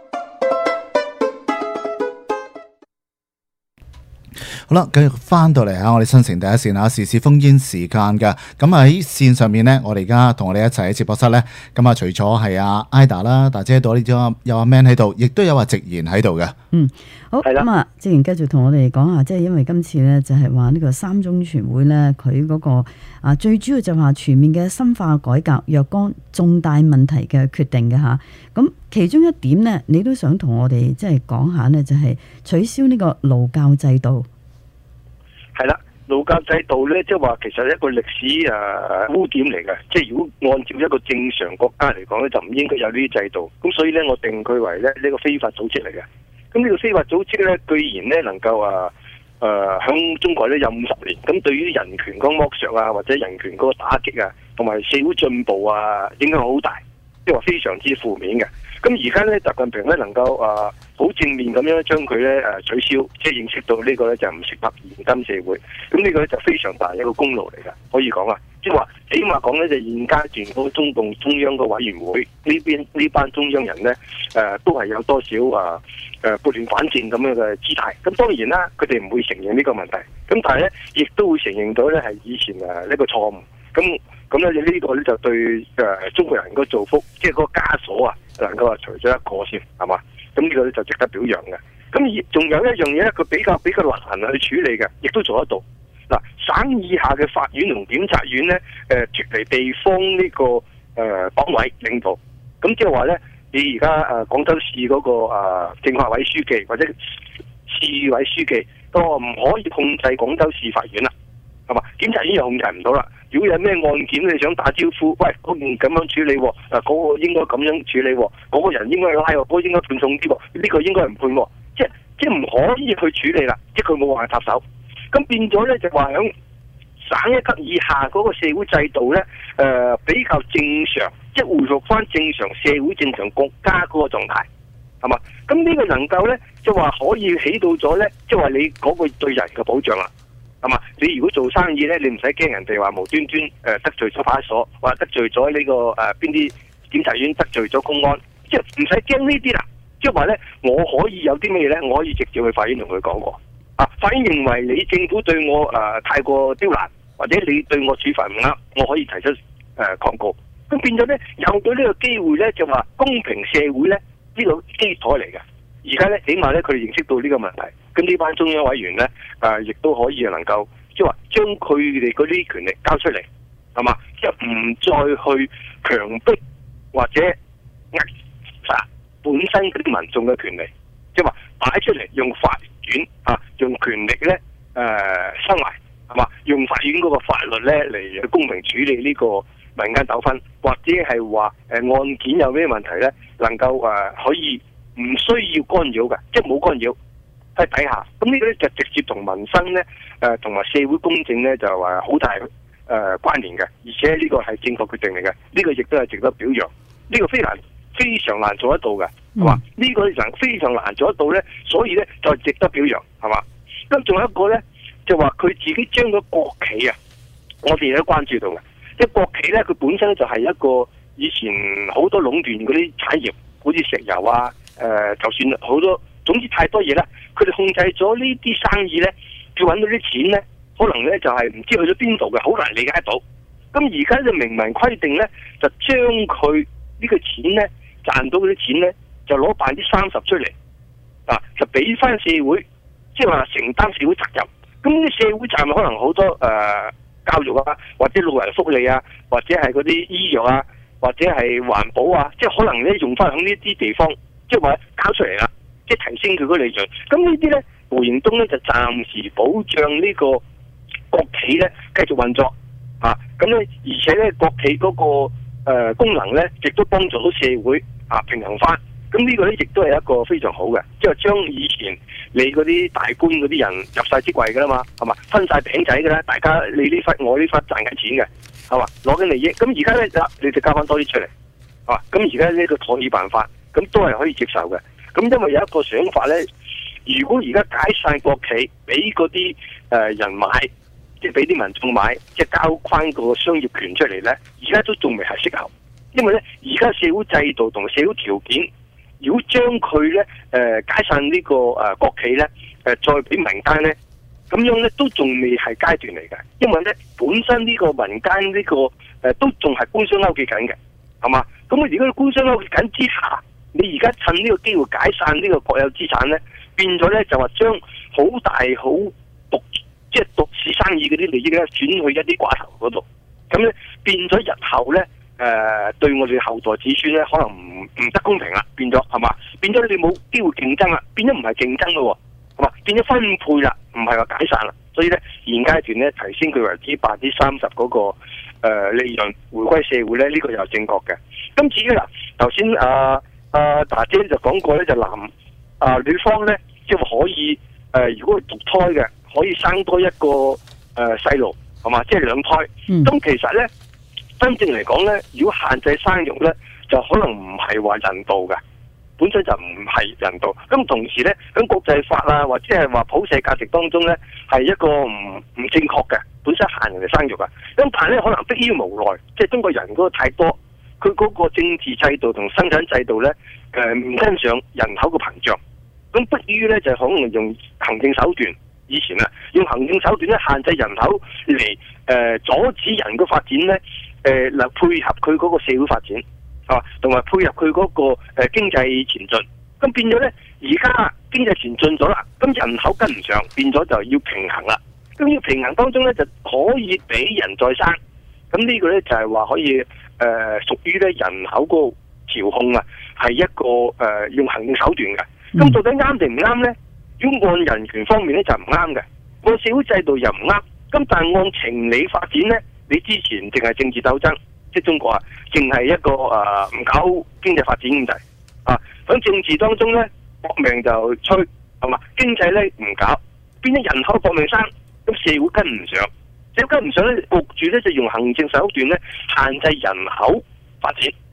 [SPEAKER 5] 好啦，繼續翻到嚟啊！我哋新城第一線啊，時事烽煙時間嘅。咁喺線上面呢，我哋而家同我哋一齊喺直播室呢。咁啊，除咗係阿 Ida 啦，大姐度呢咗有阿 Man 喺度，亦都有阿直言喺度嘅。
[SPEAKER 3] 嗯，好咁啊，直言繼續同我哋講下，即係因為今次呢，就係話呢個三中全會呢，佢嗰個啊最主要就話全面嘅深化改革若干重大問題嘅決定嘅吓。咁其中一點呢，你都想同我哋即係講下呢，就係取消呢個勞教制度。
[SPEAKER 15] 係啦，勞教制度咧，即係話其實係一個歷史誒污點嚟嘅。即係如果按照一個正常國家嚟講咧，就唔應該有呢啲制度。咁所以咧，我定佢為咧呢個非法組織嚟嘅。咁呢個非法組織咧，居然咧能夠啊誒響中國咧有五十年，咁對於人權嗰個剝削啊，或者人權嗰個打擊啊，同埋社會進步啊，影響好大，即係話非常之負面嘅。咁而家咧，習近平咧能夠啊好正面咁樣將佢咧誒取消，即係認識到呢個咧就唔適合現今社會。咁呢個咧就非常大一個功勞嚟㗎，可以講啊，即係話起碼講咧就現階段嗰個中共中央個委員會呢邊呢班中央人咧誒、呃、都係有多少啊誒撥亂反正咁樣嘅姿態。咁當然啦，佢哋唔會承認呢個問題，咁但係咧亦都會承認到咧係以前誒呢個錯誤。咁咁咧呢個咧就對誒、呃、中國人個造福，即係嗰個枷鎖啊，能夠話除咗一個先係嘛？咁呢個咧就值得表揚嘅。咁而仲有一樣嘢咧，佢比較比較難去處理嘅，亦都做得到。嗱，省以下嘅法院同檢察院咧，誒脫離地方呢、這個誒、呃、黨委領導。咁即係話咧，你而家誒廣州市嗰、那個誒、呃、政法委書記或者市委書記都唔可以控制廣州市法院啦，係嘛？檢察院又控制唔到啦。如果有咩案件你想打招呼，喂，嗰件咁樣處理，誒、那、嗰個應該咁樣處理，嗰、那個人應該拉，嗰、那個應該判重啲，呢、這個應該唔判，即係即係唔可以去處理啦，即係佢冇辦法插手。咁變咗咧就話響省一級以下嗰個社會制度咧，誒、呃、比較正常，即係回復翻正常社會正常國家嗰個狀態， 係嘛？咁呢個能夠咧，即係話可以起到咗咧，即係話你嗰個對人嘅保障啦，係嘛？你如果做生意咧，你唔使驚人哋話無端端誒得罪咗派出所，或者得罪咗呢、這個誒邊啲檢察院，得罪咗公安，即係唔使驚呢啲啦。即係話咧，我可以有啲咩咧，我可以直接去法院同佢講過。啊，法院認為你政府對我誒、呃、太過刁難，或者你對我處罰唔啱，我可以提出誒、呃、抗告。咁變咗咧，有咗呢個機會咧，就話公平社會咧呢、這個基礎嚟嘅。而家咧，起碼咧佢哋認識到呢個問題，咁呢班中央委員咧誒，亦、呃、都可以能夠即係話將佢哋嗰啲權力交出嚟，係嘛？即係唔再去強迫或者扼殺本身嗰啲民眾嘅權利，即係話擺出嚟用法院啊，用權力咧誒收埋，係嘛？用法院嗰個法律咧嚟去公平處理呢個民間糾紛，或者係話誒案件有咩問題咧，能夠誒、呃、可以唔需要干擾嘅，即係冇干擾喺底下。咁呢個咧就直接同民生咧誒同埋社會公正咧就話好大誒、呃、關聯嘅，而且呢個係正確決定嚟嘅，呢、這個亦都係值得表揚。呢、這個非常非常難做得到嘅，係嘛？呢、這個人非常難做得到咧，所以咧就值得表揚，係嘛？咁仲有一個咧，就話佢自己將個國企啊，我哋都關注到嘅。即係國企咧，佢本身就係一個以前好多壟斷嗰啲產業，好似石油啊，誒、呃，就算好多，總之太多嘢啦。佢哋控制咗呢啲生意咧，要揾到啲錢咧，可能咧就係唔知去咗邊度嘅，好難理解到。咁而家就明文規定咧，就將佢呢個錢咧賺到嗰啲錢咧，就攞百分之三十出嚟，啊，就俾翻社會，即係話承擔社會責任。咁呢啲社會責任可能好多誒。呃教育啊，或者老人福利啊，或者係嗰啲醫藥啊，或者係環保啊，即係可能咧用翻喺呢啲地方，即係話交出嚟啦，即係提升佢嗰個利潤。咁呢啲咧，胡延東咧就暫時保障呢個國企咧繼續運作啊。咁咧，而且咧國企嗰、那個誒、呃、功能咧，亦都幫助到社會啊平衡翻。咁呢個咧亦都係一個非常好嘅，即係將以前你嗰啲大官嗰啲人入晒職位噶啦嘛，係嘛，分晒餅仔噶啦，大家你呢忽我呢忽賺緊錢嘅，係嘛，攞緊利益。咁而家咧，你就交翻多啲出嚟，係嘛。咁而家呢個妥協辦法，咁都係可以接受嘅。咁因為有一個想法咧，如果而家解散國企，俾嗰啲誒人買，即係俾啲民眾買，即係交翻個商業權出嚟咧，而家都仲未係適合，因為咧而家社會制度同社會條件。如果將佢咧誒解散呢、這個誒、呃、國企咧誒、呃、再俾民間咧，咁樣咧都仲未係階段嚟嘅，因為咧本身呢個民間呢、這個誒、呃、都仲係官商勾結緊嘅，係嘛？咁我而家官商勾結緊之下，你而家趁呢個機會解散呢個國有資產咧，變咗咧就話將好大好獨即係獨市生意嗰啲利益咧轉去一啲寡頭嗰度，咁咧變咗日後咧。誒、呃，對我哋後代子孫咧，可能唔唔得公平啦，變咗係嘛？變咗你冇機會競爭啦，變咗唔係競爭咯，係嘛？變咗分配啦，唔係話解散啦。所以咧，現階段咧提升佢為之百分之三十嗰個誒、呃、利潤回歸社會咧，呢、這個又正確嘅。咁至於嗱，頭先阿阿達姐就講過咧，就男啊、呃、女方咧，即係可以誒、呃，如果係獨胎嘅，可以生多一個誒細路，係、呃、嘛？即係兩胎。咁、嗯、其實咧。真正嚟講咧，如果限制生育咧，就可能唔係話人道嘅，本身就唔係人道。咁同時咧，喺國際法啊，或者係話普世價值當中咧，係一個唔唔正確嘅，本身限人哋生育啊。咁但係咧，可能迫於無奈，即係中國人嗰個太多，佢嗰個政治制度同生產制度咧，誒唔跟上人口嘅膨脹，咁迫於咧就可能用行政手段。以前啊，用行政手段咧限制人口嚟誒、呃、阻止人嘅發展咧。誒，嗱、呃、配合佢嗰個社會發展，係嘛，同埋配合佢嗰、那個誒、呃、經濟前進，咁變咗咧，而家經濟前進咗啦，咁人口跟唔上，變咗就要平衡啦。咁要平衡當中咧，就可以俾人再生，咁呢個咧就係、是、話可以誒屬於咧人口個調控啊，係一個誒、呃、用行政手段嘅。咁到底啱定唔啱咧？如果按人權方面咧就唔啱嘅，按社會制度又唔啱，咁但係按情理發展咧。你之前淨係政治鬥爭，即係中國啊，淨係一個誒唔、呃、搞經濟發展咁滯啊！喺政治當中咧，搏命就吹係嘛，經濟咧唔搞，變咗人口搏命生，咁社會跟唔上，社會跟唔上咧，焗住咧就用行政手段咧限制人口發展，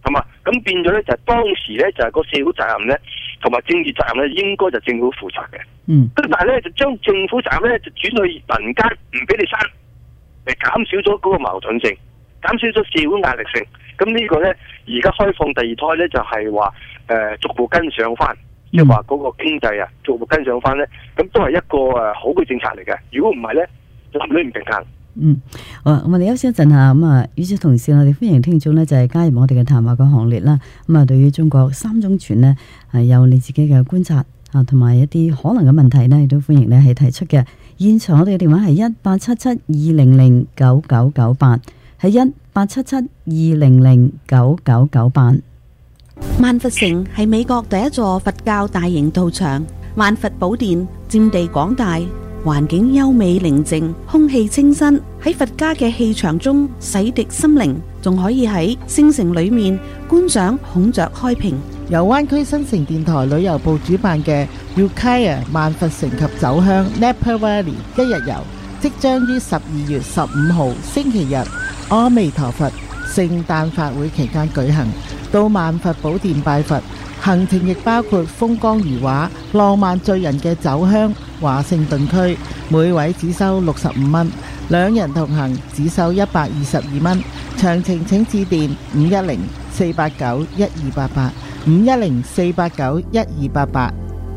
[SPEAKER 15] 係嘛？咁變咗咧就係當時咧就係個社會責任咧，同埋政治責任咧，應該就政府負責嘅。
[SPEAKER 3] 嗯。
[SPEAKER 15] 咁但係咧就將政府責任咧就轉去民間，唔俾你生，嚟減少咗嗰個矛盾性，減少咗社會壓力性。咁呢個咧而家開放第二胎咧就係話誒逐步跟上翻，即係話嗰個經濟啊逐步跟上翻咧，咁都係一個誒好嘅政策嚟嘅。如果唔係咧，男女唔平衡。
[SPEAKER 3] 嗯，好，我哋休息一陣下，咁啊，與此同時，我哋歡迎聽眾呢，就係加入我哋嘅談話嘅行列啦。咁啊，對於中國三中全呢，係有你自己嘅觀察啊，同埋一啲可能嘅問題呢，亦都歡迎你係提出嘅。現場我哋嘅電話係一八七七二零零九九九八，係一八七七二零零九九九八。
[SPEAKER 17] 萬佛城係美國第一座佛教大型道場，萬佛寶殿佔地廣大，環境優美寧靜，空氣清新，喺佛家嘅氣場中洗滌心靈，仲可以喺聖城裏面觀賞孔雀開屏。
[SPEAKER 18] 由灣區新城電台旅遊部主辦嘅 Ukiah 萬佛城及酒鄉 Napa Valley 一日遊，即將於十二月十五號星期日阿彌陀佛聖誕法會期間舉行，到萬佛寶殿拜佛。行程亦包括風光如畫、浪漫醉人嘅酒鄉華盛頓區，每位只收六十五蚊，兩人同行只收一百二十二蚊。詳情請致電五一零四八九一二八八，五一零四八九一二八八。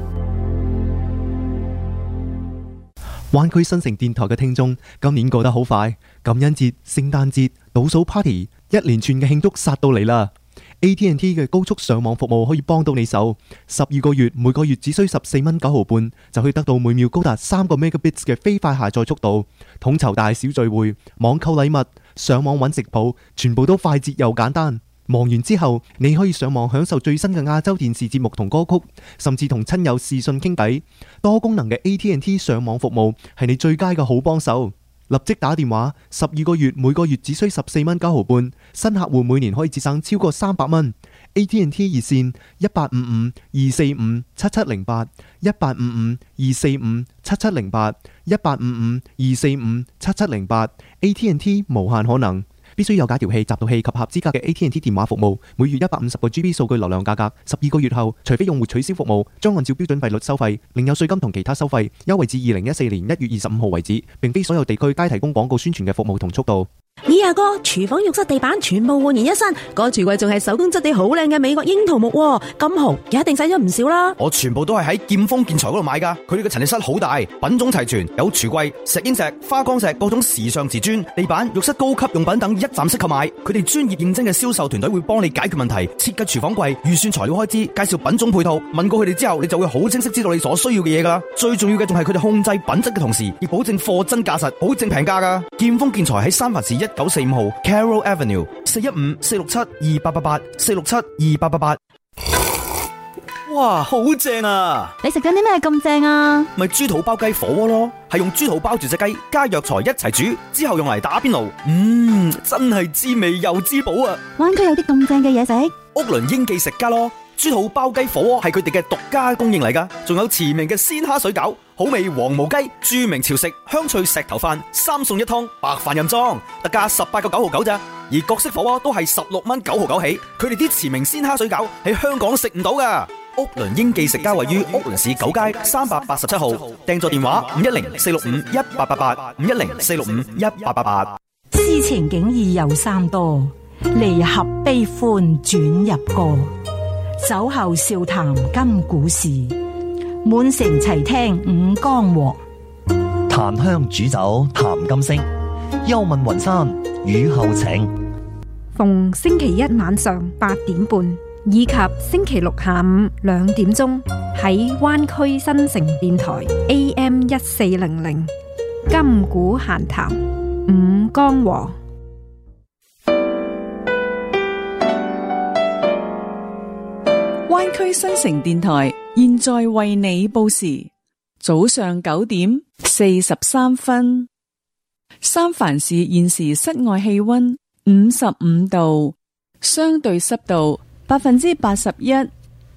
[SPEAKER 2] 灣區新城電台嘅聽眾，今年過得好快，感恩節、聖誕節、倒數 party， 一連串嘅慶祝殺到嚟啦！A T and T 嘅高速上網服務可以幫到你手，十二個月每個月只需十四蚊九毫半，就可以得到每秒高達三個 megabits 嘅飛快下載速度，統籌大小聚會、網購禮物、上網揾食譜，全部都快捷又簡單。忙完之後，你可以上網享受最新嘅亞洲電視節目同歌曲，甚至同親友視訊傾偈。多功能嘅 A T and T 上網服務係你最佳嘅好幫手。立即打電話，十二個月每個月只需十四蚊九毫半，新客戶每年可以節省超過三百蚊。A T and T 熱線一八五五二四五七七零八，一八五五二四五七七零八，一八五五二四五七七零八。A T and T 無限可能。必須有解調器、集導器及合資格嘅 A T and T 電話服務，每月一百五十個 G B 數據流量價格，十二個月後，除非用戶取消服務，將按照標準費率收費，另有稅金同其他收費，優惠至二零一四年一月二十五號為止，並非所有地區皆提供廣告宣傳嘅服務同速度。
[SPEAKER 19] 咦阿哥，廚房浴室地板全部煥然一新，個櫥櫃仲係手工質地好靚嘅美國櫻桃木，咁豪一定使咗唔少啦。
[SPEAKER 1] 我全部都係喺劍鋒建材嗰度買噶，佢哋嘅陳列室好大，品種齊全，有櫥櫃、石英石、花崗石、各種時尚瓷磚、地板、浴室高級用品等一站式購買。佢哋專業認真嘅銷售團隊會幫你解決問題，設計廚房櫃、預算材料開支、介紹品種配套。問過佢哋之後，你就會好清晰知道你所需要嘅嘢噶啦。最重要嘅仲係佢哋控制品質嘅同時，亦保證貨真價實，保證平價噶。劍鋒建材喺三藩市一九四五號 Carroll Avenue 四一五四六七二八八八四六七二八八八。哇，好正啊！
[SPEAKER 19] 你食緊啲咩咁正啊？
[SPEAKER 1] 咪豬肚包雞火鍋咯，係用豬肚包住隻雞，加藥材一齊煮，之後用嚟打邊爐。嗯，真係滋味又滋補啊！
[SPEAKER 19] 灣區有啲咁正嘅嘢食，
[SPEAKER 1] 屋倫英記食家咯。豬肚包雞火鍋係佢哋嘅獨家供應嚟噶，仲有馳名嘅鮮蝦水餃、好味黃毛雞、著名潮食香脆石頭飯、三餸一湯、白飯任裝，特價十八個九毫九咋。而各式火鍋都係十六蚊九毫九起，佢哋啲馳名鮮蝦水餃喺香港食唔到噶。屋倫英記食家位於屋倫市九街三百八十七號，訂座電話五一零四六五一八八八五一零四六五一八八八。
[SPEAKER 20] 知情景意有三多，離合悲歡轉入歌。酒後笑談今古事，滿城齊聽五江和。
[SPEAKER 21] 檀香煮酒談今宵，休問雲山雨後晴。
[SPEAKER 14] 逢星期一晚上八點半，以及星期六下午兩點鐘，喺灣區新城電台 A M 一四零零，今古閒談五江和。
[SPEAKER 16] 灣區新城電台現在為你報時，早上九點四十三分。三藩市現時室外氣溫五十五度，相對濕度百分之八十一。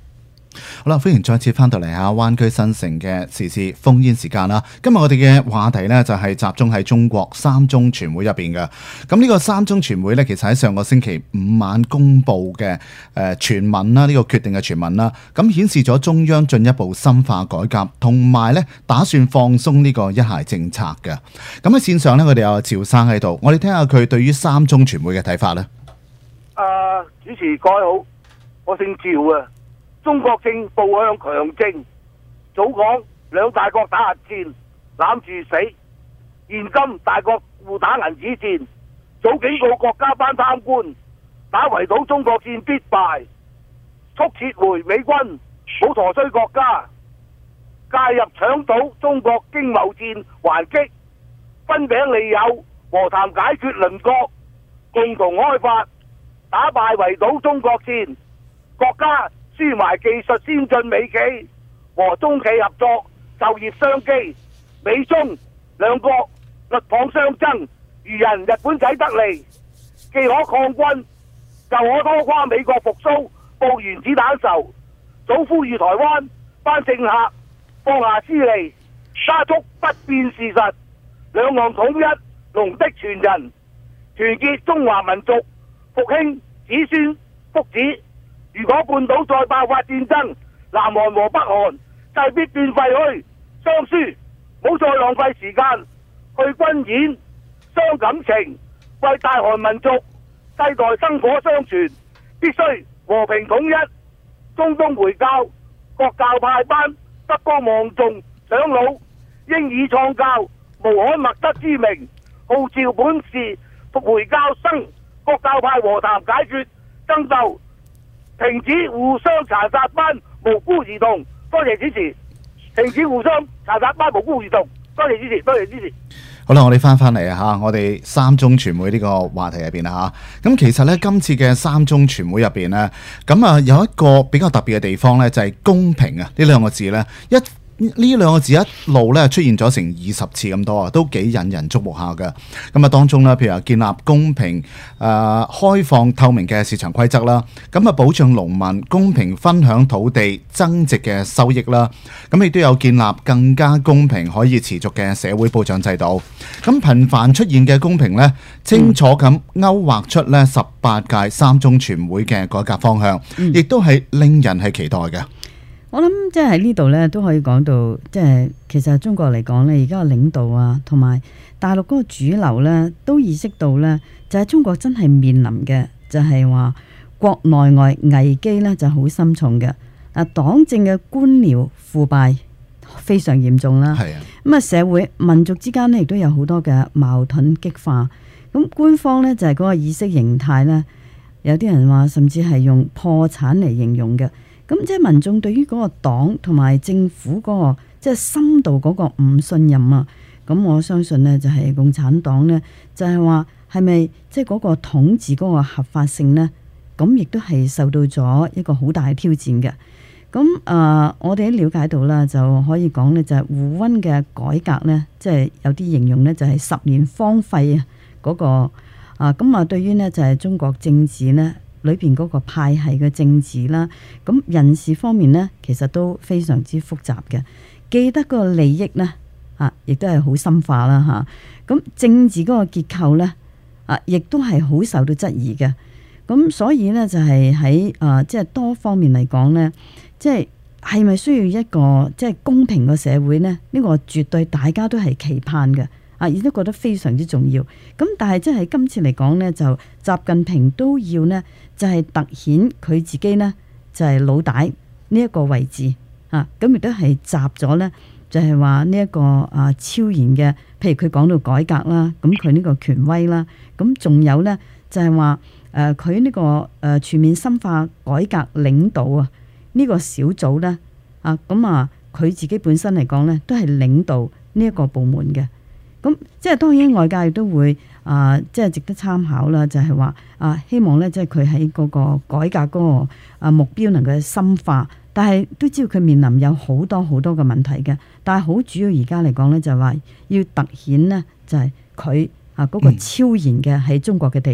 [SPEAKER 5] 好啦，歡迎再次翻到嚟下灣區新城嘅時事烽煙時間啦。今日我哋嘅話題呢，就係集中喺中國三中全會入邊嘅。咁呢個三中全會呢，其實喺上個星期五晚公布嘅誒傳聞啦，呢個決定嘅傳聞啦，咁顯示咗中央進一步深化改革，同埋呢打算放鬆呢個一孩政策嘅。咁喺線上呢，我哋有趙生喺度，我哋聽下佢對於三中全會嘅睇法呢。
[SPEAKER 6] 啊，主持各位好，我姓趙啊。中國正步向強政，早講兩大國打核戰，攬住死；現今大國互打銀紙戰，早警告國家班貪官，打圍堵中國戰必敗，速撤回美軍，冇陀衰國家，介入搶堵中國經貿戰還擊，分餅利誘，和談解決鄰國，共同開發，打敗圍堵中國戰，國家輸埋技術先進美企和中企合作就業商機，美中兩國鷸蚌相爭，如人日本仔得利，既可抗軍，又可拖垮美國復甦，報原子彈仇。早呼籲台灣班政客放下私利，加速不變事實，兩岸統一，龍的傳人，團結中華民族，復興子孫福祉。如果半島再爆發戰爭，南韓和北韓勢必斷廢墟，雙輸，冇再浪費時間去軍演傷感情，為大韓民族世代薪火相傳，必須和平統一。中東回教各教派班德高望重長老，應以創教無可默德之名，號召本市回教生各教派和談解決爭鬥，停止互相殘殺班無辜兒童。多謝支持，停止互相殘殺班無辜兒童。多謝支持，多謝支持。
[SPEAKER 5] 好啦，我哋翻翻嚟啊吓，我哋三中全會呢個話題入邊啊吓，咁其實呢，今次嘅三中全會入邊呢，咁啊有一個比較特別嘅地方呢，就係公平啊呢兩個字呢，一呢兩個字一路咧出現咗成二十次咁多啊，都幾引人矚目下嘅。咁啊當中咧，譬如話建立公平、誒、呃、開放透明嘅市場規則啦，咁啊保障農民公平分享土地增值嘅收益啦，咁亦都有建立更加公平可以持續嘅社會保障制度。咁頻繁出現嘅公平咧，清楚咁勾畫出咧十八屆三中全會嘅改革方向，亦都係令人係期待嘅。
[SPEAKER 3] 我諗即係喺呢度咧都可以講到，即係其實中國嚟講咧，而家個領導啊，同埋大陸嗰個主流咧，都意識到咧，就係中國真係面臨嘅就係話國內外危機咧就好深重嘅。嗱，黨政嘅官僚腐敗非常嚴重啦。係啊，咁啊社會民族之間咧亦都有好多嘅矛盾激化。咁官方咧就係嗰個意識形態咧，有啲人話甚至係用破產嚟形容嘅。咁即係民眾對於嗰個黨同埋政府嗰個即係深度嗰個唔信任啊！咁我相信呢，就係共產黨呢，就係話係咪即係嗰個統治嗰個合法性呢？咁亦都係受到咗一個好大嘅挑戰嘅。咁啊，我哋都了解到啦，就可以講呢，就係胡溫嘅改革呢，即係有啲形容呢，就係十年荒廢啊嗰個啊。咁啊，對於呢，就係中國政治呢，裏邊嗰個派系嘅政治啦，咁人事方面呢，其實都非常之複雜嘅。既得嗰個利益呢，啊，亦都係好深化啦嚇。咁政治嗰個結構呢，啊，亦都係好受到質疑嘅。咁所以呢，就係喺啊，即係多方面嚟講呢，即係係咪需要一個即係公平嘅社會呢？呢個絕對大家都係期盼嘅。啊，亦都覺得非常之重要。咁但係即係今次嚟講呢，就習近平都要呢，就係突顯佢自己呢，就係老大呢一個位置啊。咁亦都係集咗呢，就係話呢一個啊超然嘅，譬如佢講到改革啦，咁佢呢個權威啦，咁仲有呢，就係話誒佢呢個誒全面深化改革領導啊呢個小組呢，啊咁啊佢自己本身嚟講呢，都係領導呢一個部門嘅。咁即係當然外界亦都會啊、呃，即係值得參考啦。就係話啊，希望咧即係佢喺嗰個改革嗰個啊目標能夠深化，但係都知道佢面臨有好多好多嘅問題嘅。但係好主要而家嚟講咧，就係話要突顯呢，就係佢啊嗰個超然嘅喺中國嘅地位。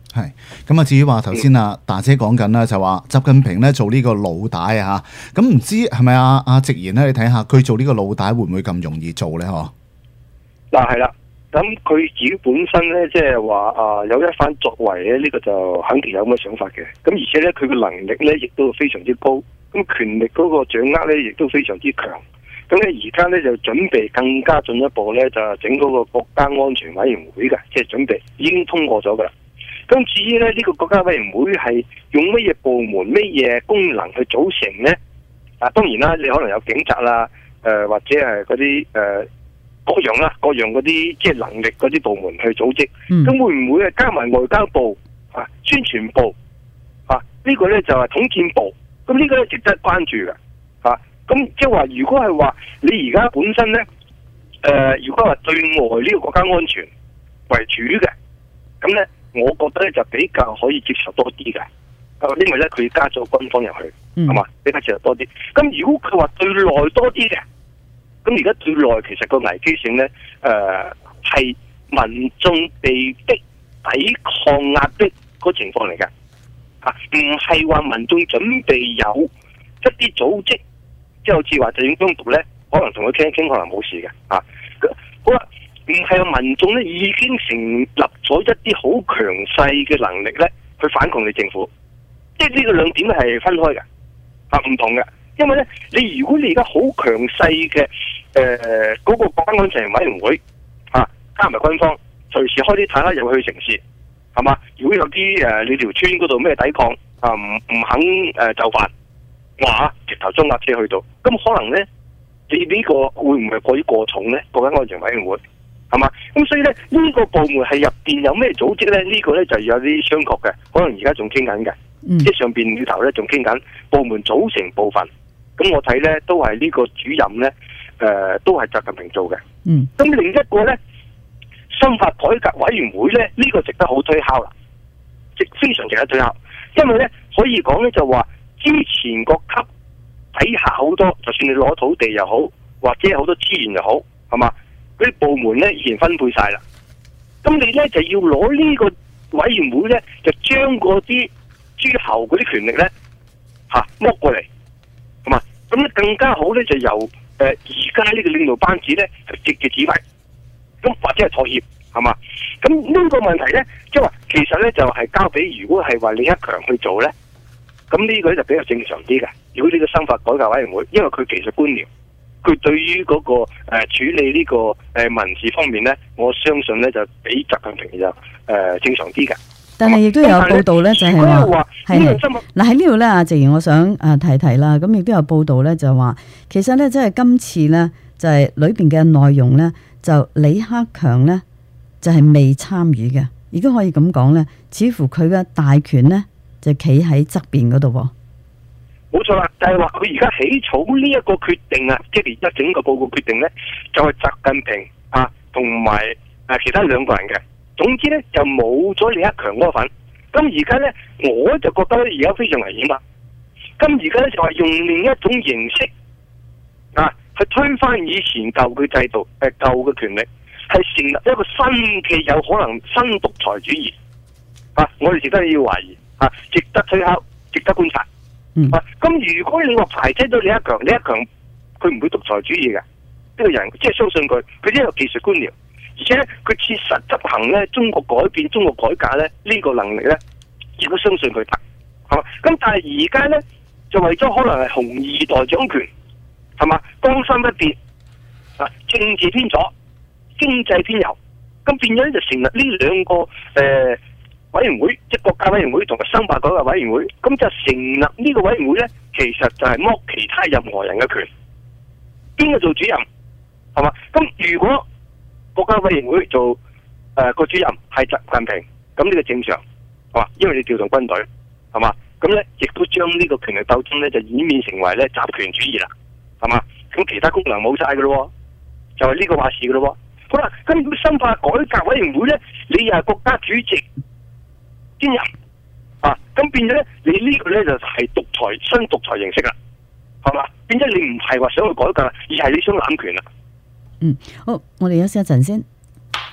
[SPEAKER 5] 係咁啊！至於話頭先啊，大姐講緊啦，就話習近平咧做呢個老大啊，咁唔知係咪啊阿直言咧？你睇下佢做呢個老大會唔會咁容易做咧？嗬？
[SPEAKER 15] 嗱係啦，咁佢自己本身咧，即係話啊有一番作為咧，呢、這個就肯定有咁嘅想法嘅。咁而且咧，佢嘅能力咧亦都非常之高，咁權力嗰個掌握咧亦都非常之強。咁咧而家咧就準備更加進一步咧，就整嗰個國家安全委員會嘅，即係準備已經通過咗噶啦。咁至於咧呢、這個國家委員會係用乜嘢部門、乜嘢功能去組成咧？啊，當然啦，你可能有警察啦，誒、呃、或者係嗰啲誒各樣啦，各樣嗰啲即係能力嗰啲部門去組織。咁、嗯、會唔會係加埋外交部啊、宣傳部啊？這個、呢個咧就係、是、統戰部。咁呢個咧值得關注嘅。啊，咁即係話，如果係話你而家本身咧，誒、呃，如果話對外呢個國家安全為主嘅，咁咧。我覺得咧就比較可以接受多啲嘅，因為咧佢加咗軍方入去，係嘛、嗯，比較接受多啲。咁如果佢話對內多啲嘅，咁而家對內其實個危機性咧，誒、呃、係民眾被逼抵抗壓迫嗰情況嚟嘅，啊，唔係話民眾準備有一啲組織，即係好似話就影中毒咧，可能同佢傾一傾，可能冇事嘅，啊，好啦。唔係啊！民眾咧已經成立咗一啲好強勢嘅能力咧，去反抗你政府。即係呢個兩點係分開嘅，啊唔同嘅。因為咧，你如果你而家好強勢嘅誒嗰個國家安全委員會啊，加埋軍方，隨時開啲坦克入去城市，係嘛？如果有啲誒、呃、你條村嗰度咩抵抗啊，唔唔肯誒、呃、就範，話直頭裝架車去到，咁可能咧，你呢個會唔會過於過重咧？國家安全委員會？係嘛？咁所以咧，呢、這個部門係入邊有咩組織咧？呢、這個咧就有啲商榷嘅，可能而家仲傾緊嘅，即係上邊裏頭咧仲傾緊部門組成部分。咁我睇咧都係呢個主任咧，誒、呃、都係習近平做嘅。
[SPEAKER 3] 嗯。
[SPEAKER 15] 咁另一個咧，司法改革委員會咧，呢、這個值得好推敲啦，即非常值得推敲，因為咧可以講咧就話之前個級底下好多，就算你攞土地又好，或者好多資源又好，係嘛？嗰啲部門咧已經分配晒啦，咁你咧就要攞呢個委員會咧，就將嗰啲諸侯嗰啲權力咧嚇剝過嚟，係嘛？咁咧更加好咧，就由誒而家呢個領導班子咧係直接指揮，咁或者係妥協，係嘛？咁呢個問題咧，即係話其實咧就係、是、交俾如果係話李克強去做咧，咁呢個咧就比較正常啲嘅。如果呢個司法改革委員會，因為佢技術官僚。佢對於嗰、那個誒、呃、處理呢、這個誒、呃、民事方面咧，我相信咧就比習近平就誒、呃、正常啲嘅。
[SPEAKER 3] 但係亦都有報道咧，就係話係係嗱喺呢度咧，阿直言我想誒提提啦。咁亦都有報道咧，就話其實咧，即係今次咧，就係裏邊嘅內容咧，就李克強咧就係未參與嘅，亦都可以咁講咧，似乎佢嘅大權咧就企喺側邊嗰度。
[SPEAKER 15] 冇錯啦，就係話佢而家起草呢一個決定啊，即係而家整個報告決定咧，就係、是、習近平啊同埋誒其他兩個人嘅。總之咧就冇咗李克強嗰個份。咁而家咧我就覺得咧而家非常危險啦。咁而家咧就係用另一種形式啊去推翻以前舊嘅制度誒舊嘅權力，係成立一個新嘅有可能新獨裁主義啊！我哋值得要懷疑啊，值得推敲，值得觀察。嗯，咁、啊、如果你話排擠到李克強，李克強佢唔會獨裁主義嘅，呢、這個人即係相信佢，佢只係技術官僚，而且咧佢切實執行咧中國改變、中國改革咧呢、這個能力咧，亦都相信佢得，係嘛？咁但係而家咧就為咗可能係紅二代掌權，係嘛？江山不變，啊政治偏左，經濟偏右，咁變咗咧就成立呢兩個誒。呃委員會即係國家委員會同埋司法改革委員會，咁就成立呢個委員會咧，其實就係剝其他任何人嘅權，邊個做主任係嘛？咁如果國家委員會做誒個、呃、主任係習近平，咁呢個正常係嘛？因為你調動軍隊係嘛？咁咧亦都將呢個權力鬥爭咧就演變成為咧集權主義啦，係嘛？咁其他功能冇晒噶咯，就係、是、呢個話事噶咯。好啦，咁如果司法改革委員會咧，你又係國家主席。兼任啊，咁變咗咧，你呢個咧就係獨裁新獨裁形式啦，係嘛？變咗你唔係話想去改革，而係你想攬權啦。
[SPEAKER 3] 嗯，好，我哋休息一陣先。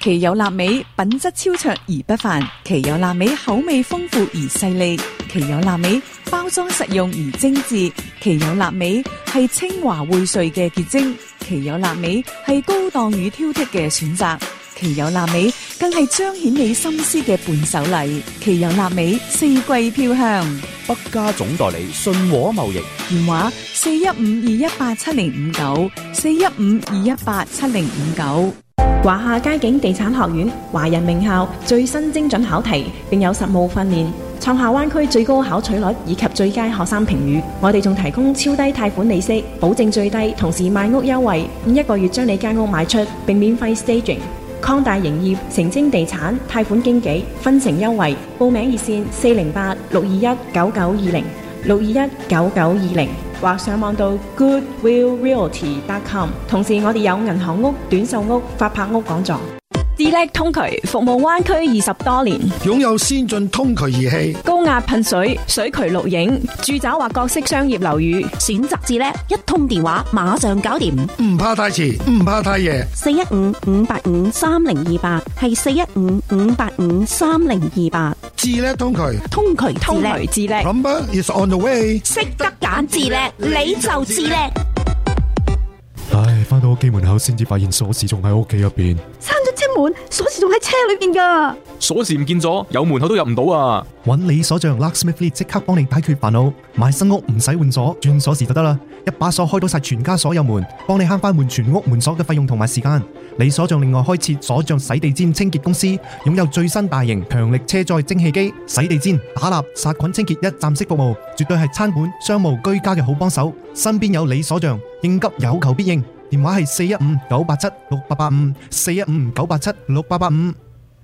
[SPEAKER 16] 奇有臘味品質超卓而不凡，奇有臘味口味豐富而細膩，奇有臘味包裝實用而精緻，奇有臘味係清華薈萃嘅結晶，奇有臘味係高檔與挑剔嘅選擇，奇有臘味更係彰顯你心思嘅伴手禮。奇有臘味四季飄香，
[SPEAKER 1] 北家總代理信和貿易，
[SPEAKER 16] 電話四一五二一八七零五九，四一五二一八七零五九。
[SPEAKER 7] 華夏街景地產學院華人名校，最新精準考題，並有實務訓練，創下灣區最高考取率以及最佳學生評語。我哋仲提供超低貸款利息，保證最低，同時賣屋優惠，一個月將你間屋賣出，並免費 staging。擴大營業，澄清地產貸款經紀分成優惠，報名熱線四零八六二一九九二零 六二一九九二零，或上網到 goodwill realty dot com。同時我哋有銀行屋、短售屋、法拍屋講座。智叻通渠服務灣區二十多年，
[SPEAKER 22] 擁有先進通渠儀器，
[SPEAKER 7] 高壓噴水、水渠錄影、住宅或各式商業樓宇，
[SPEAKER 19] 選擇智叻，一通電話馬上搞掂，
[SPEAKER 22] 唔怕太遲，唔怕太夜。
[SPEAKER 19] 四一五五八五三零二八係四一五五八五三零二八。
[SPEAKER 22] 智叻通渠，
[SPEAKER 19] 通渠
[SPEAKER 7] 通渠智叻
[SPEAKER 22] ，Plumber is on the way。
[SPEAKER 19] 識得揀智叻，你就智叻。
[SPEAKER 9] 唉，翻到屋企門口先至發現鎖匙仲喺屋企入邊。
[SPEAKER 3] 閂咗車門，鎖匙仲喺車裏邊噶。
[SPEAKER 10] 鎖匙唔見咗，有門口都入唔到啊！
[SPEAKER 9] 揾你鎖匠 Locksmithly 即刻幫你解決煩惱，買新屋唔使換鎖，轉鎖匙就得啦，一把鎖開到晒全家所有門，幫你慳翻換全屋門鎖嘅費用同埋時間。你鎖匠另外開設鎖匠洗地氈清潔公司，擁有最新大型強力車載蒸汽機、洗地氈、打蠟、殺菌清潔一站式服務，絕對係餐館、商務、居家嘅好幫手。身邊有你鎖匠，應急有求必應。電話係四一五九八七六八八五，四一五九八七六八八五。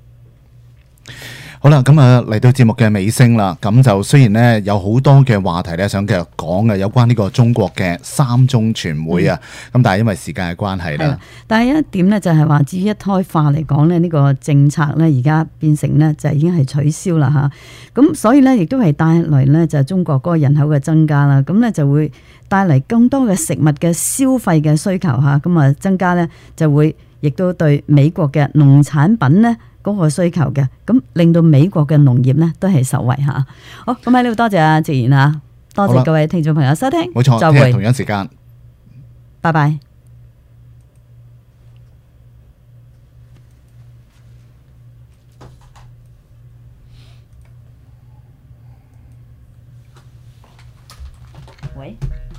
[SPEAKER 5] 好啦，咁啊嚟到節目嘅尾聲啦，咁就雖然呢有好多嘅話題呢想繼續講嘅，有關呢個中國嘅三中全會啊，咁、嗯、但係因為時間嘅關係啦，
[SPEAKER 3] 但係一點呢，就係話至於一胎化嚟講呢，呢、這個政策呢而家變成呢就已經係取消啦吓，咁所以呢，亦都係帶嚟呢就係中國嗰個人口嘅增加啦，咁呢就會帶嚟更多嘅食物嘅消費嘅需求吓，咁啊增加呢就會亦都對美國嘅農產品呢嗰個需求嘅，咁令到美國嘅農業呢都係受惠吓。好，咁喺呢度多謝阿直言啊，多謝各位聽眾朋友收聽，
[SPEAKER 5] 冇錯，
[SPEAKER 3] 再會，
[SPEAKER 5] 同樣時間，
[SPEAKER 3] 拜拜。喂，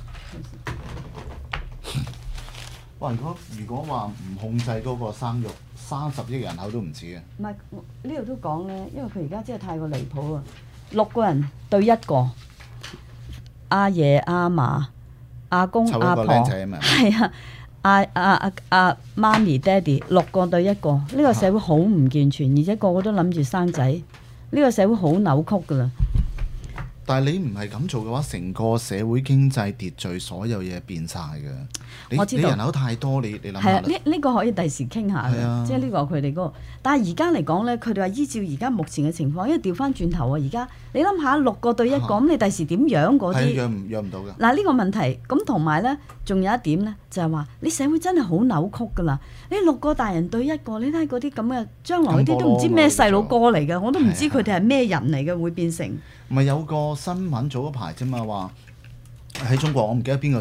[SPEAKER 5] 哇！如果如果話唔控制嗰個生育，三十億人口都唔止嘅。
[SPEAKER 3] 唔係呢度都講咧，因為佢而家真係太過離譜啊！六個人對一個，阿爺阿嫲、阿公阿婆，係啊，阿阿阿阿媽咪爹哋六個對一個，呢、呢個社會好唔健全，而且個個都諗住生仔，呢、呢個社會好扭曲噶啦。
[SPEAKER 5] 但係你唔係咁做嘅話，成個社會經濟秩序所有嘢變晒嘅。
[SPEAKER 3] 我知道
[SPEAKER 5] 你人口太多，你你諗下。
[SPEAKER 3] 係啊，呢呢、呢個可以第時傾下嘅，即係呢個佢哋嗰個。但係而家嚟講咧，佢哋話依照而家目前嘅情況，因為調翻轉頭啊，而家你諗下六個對一個，咁、啊、你第時點養嗰啲？
[SPEAKER 5] 係養唔養唔到嘅。
[SPEAKER 3] 嗱呢個問題，咁同埋咧，仲有一點咧，就係、是、話你社會真係好扭曲㗎啦！你六個大人對一個，你睇嗰啲咁嘅，將來嗰啲都唔知咩細佬哥嚟嘅，我都唔知佢哋係咩人嚟嘅，會變成。
[SPEAKER 5] 唔係有個新聞早一排啫嘛，話喺中國我唔記得邊個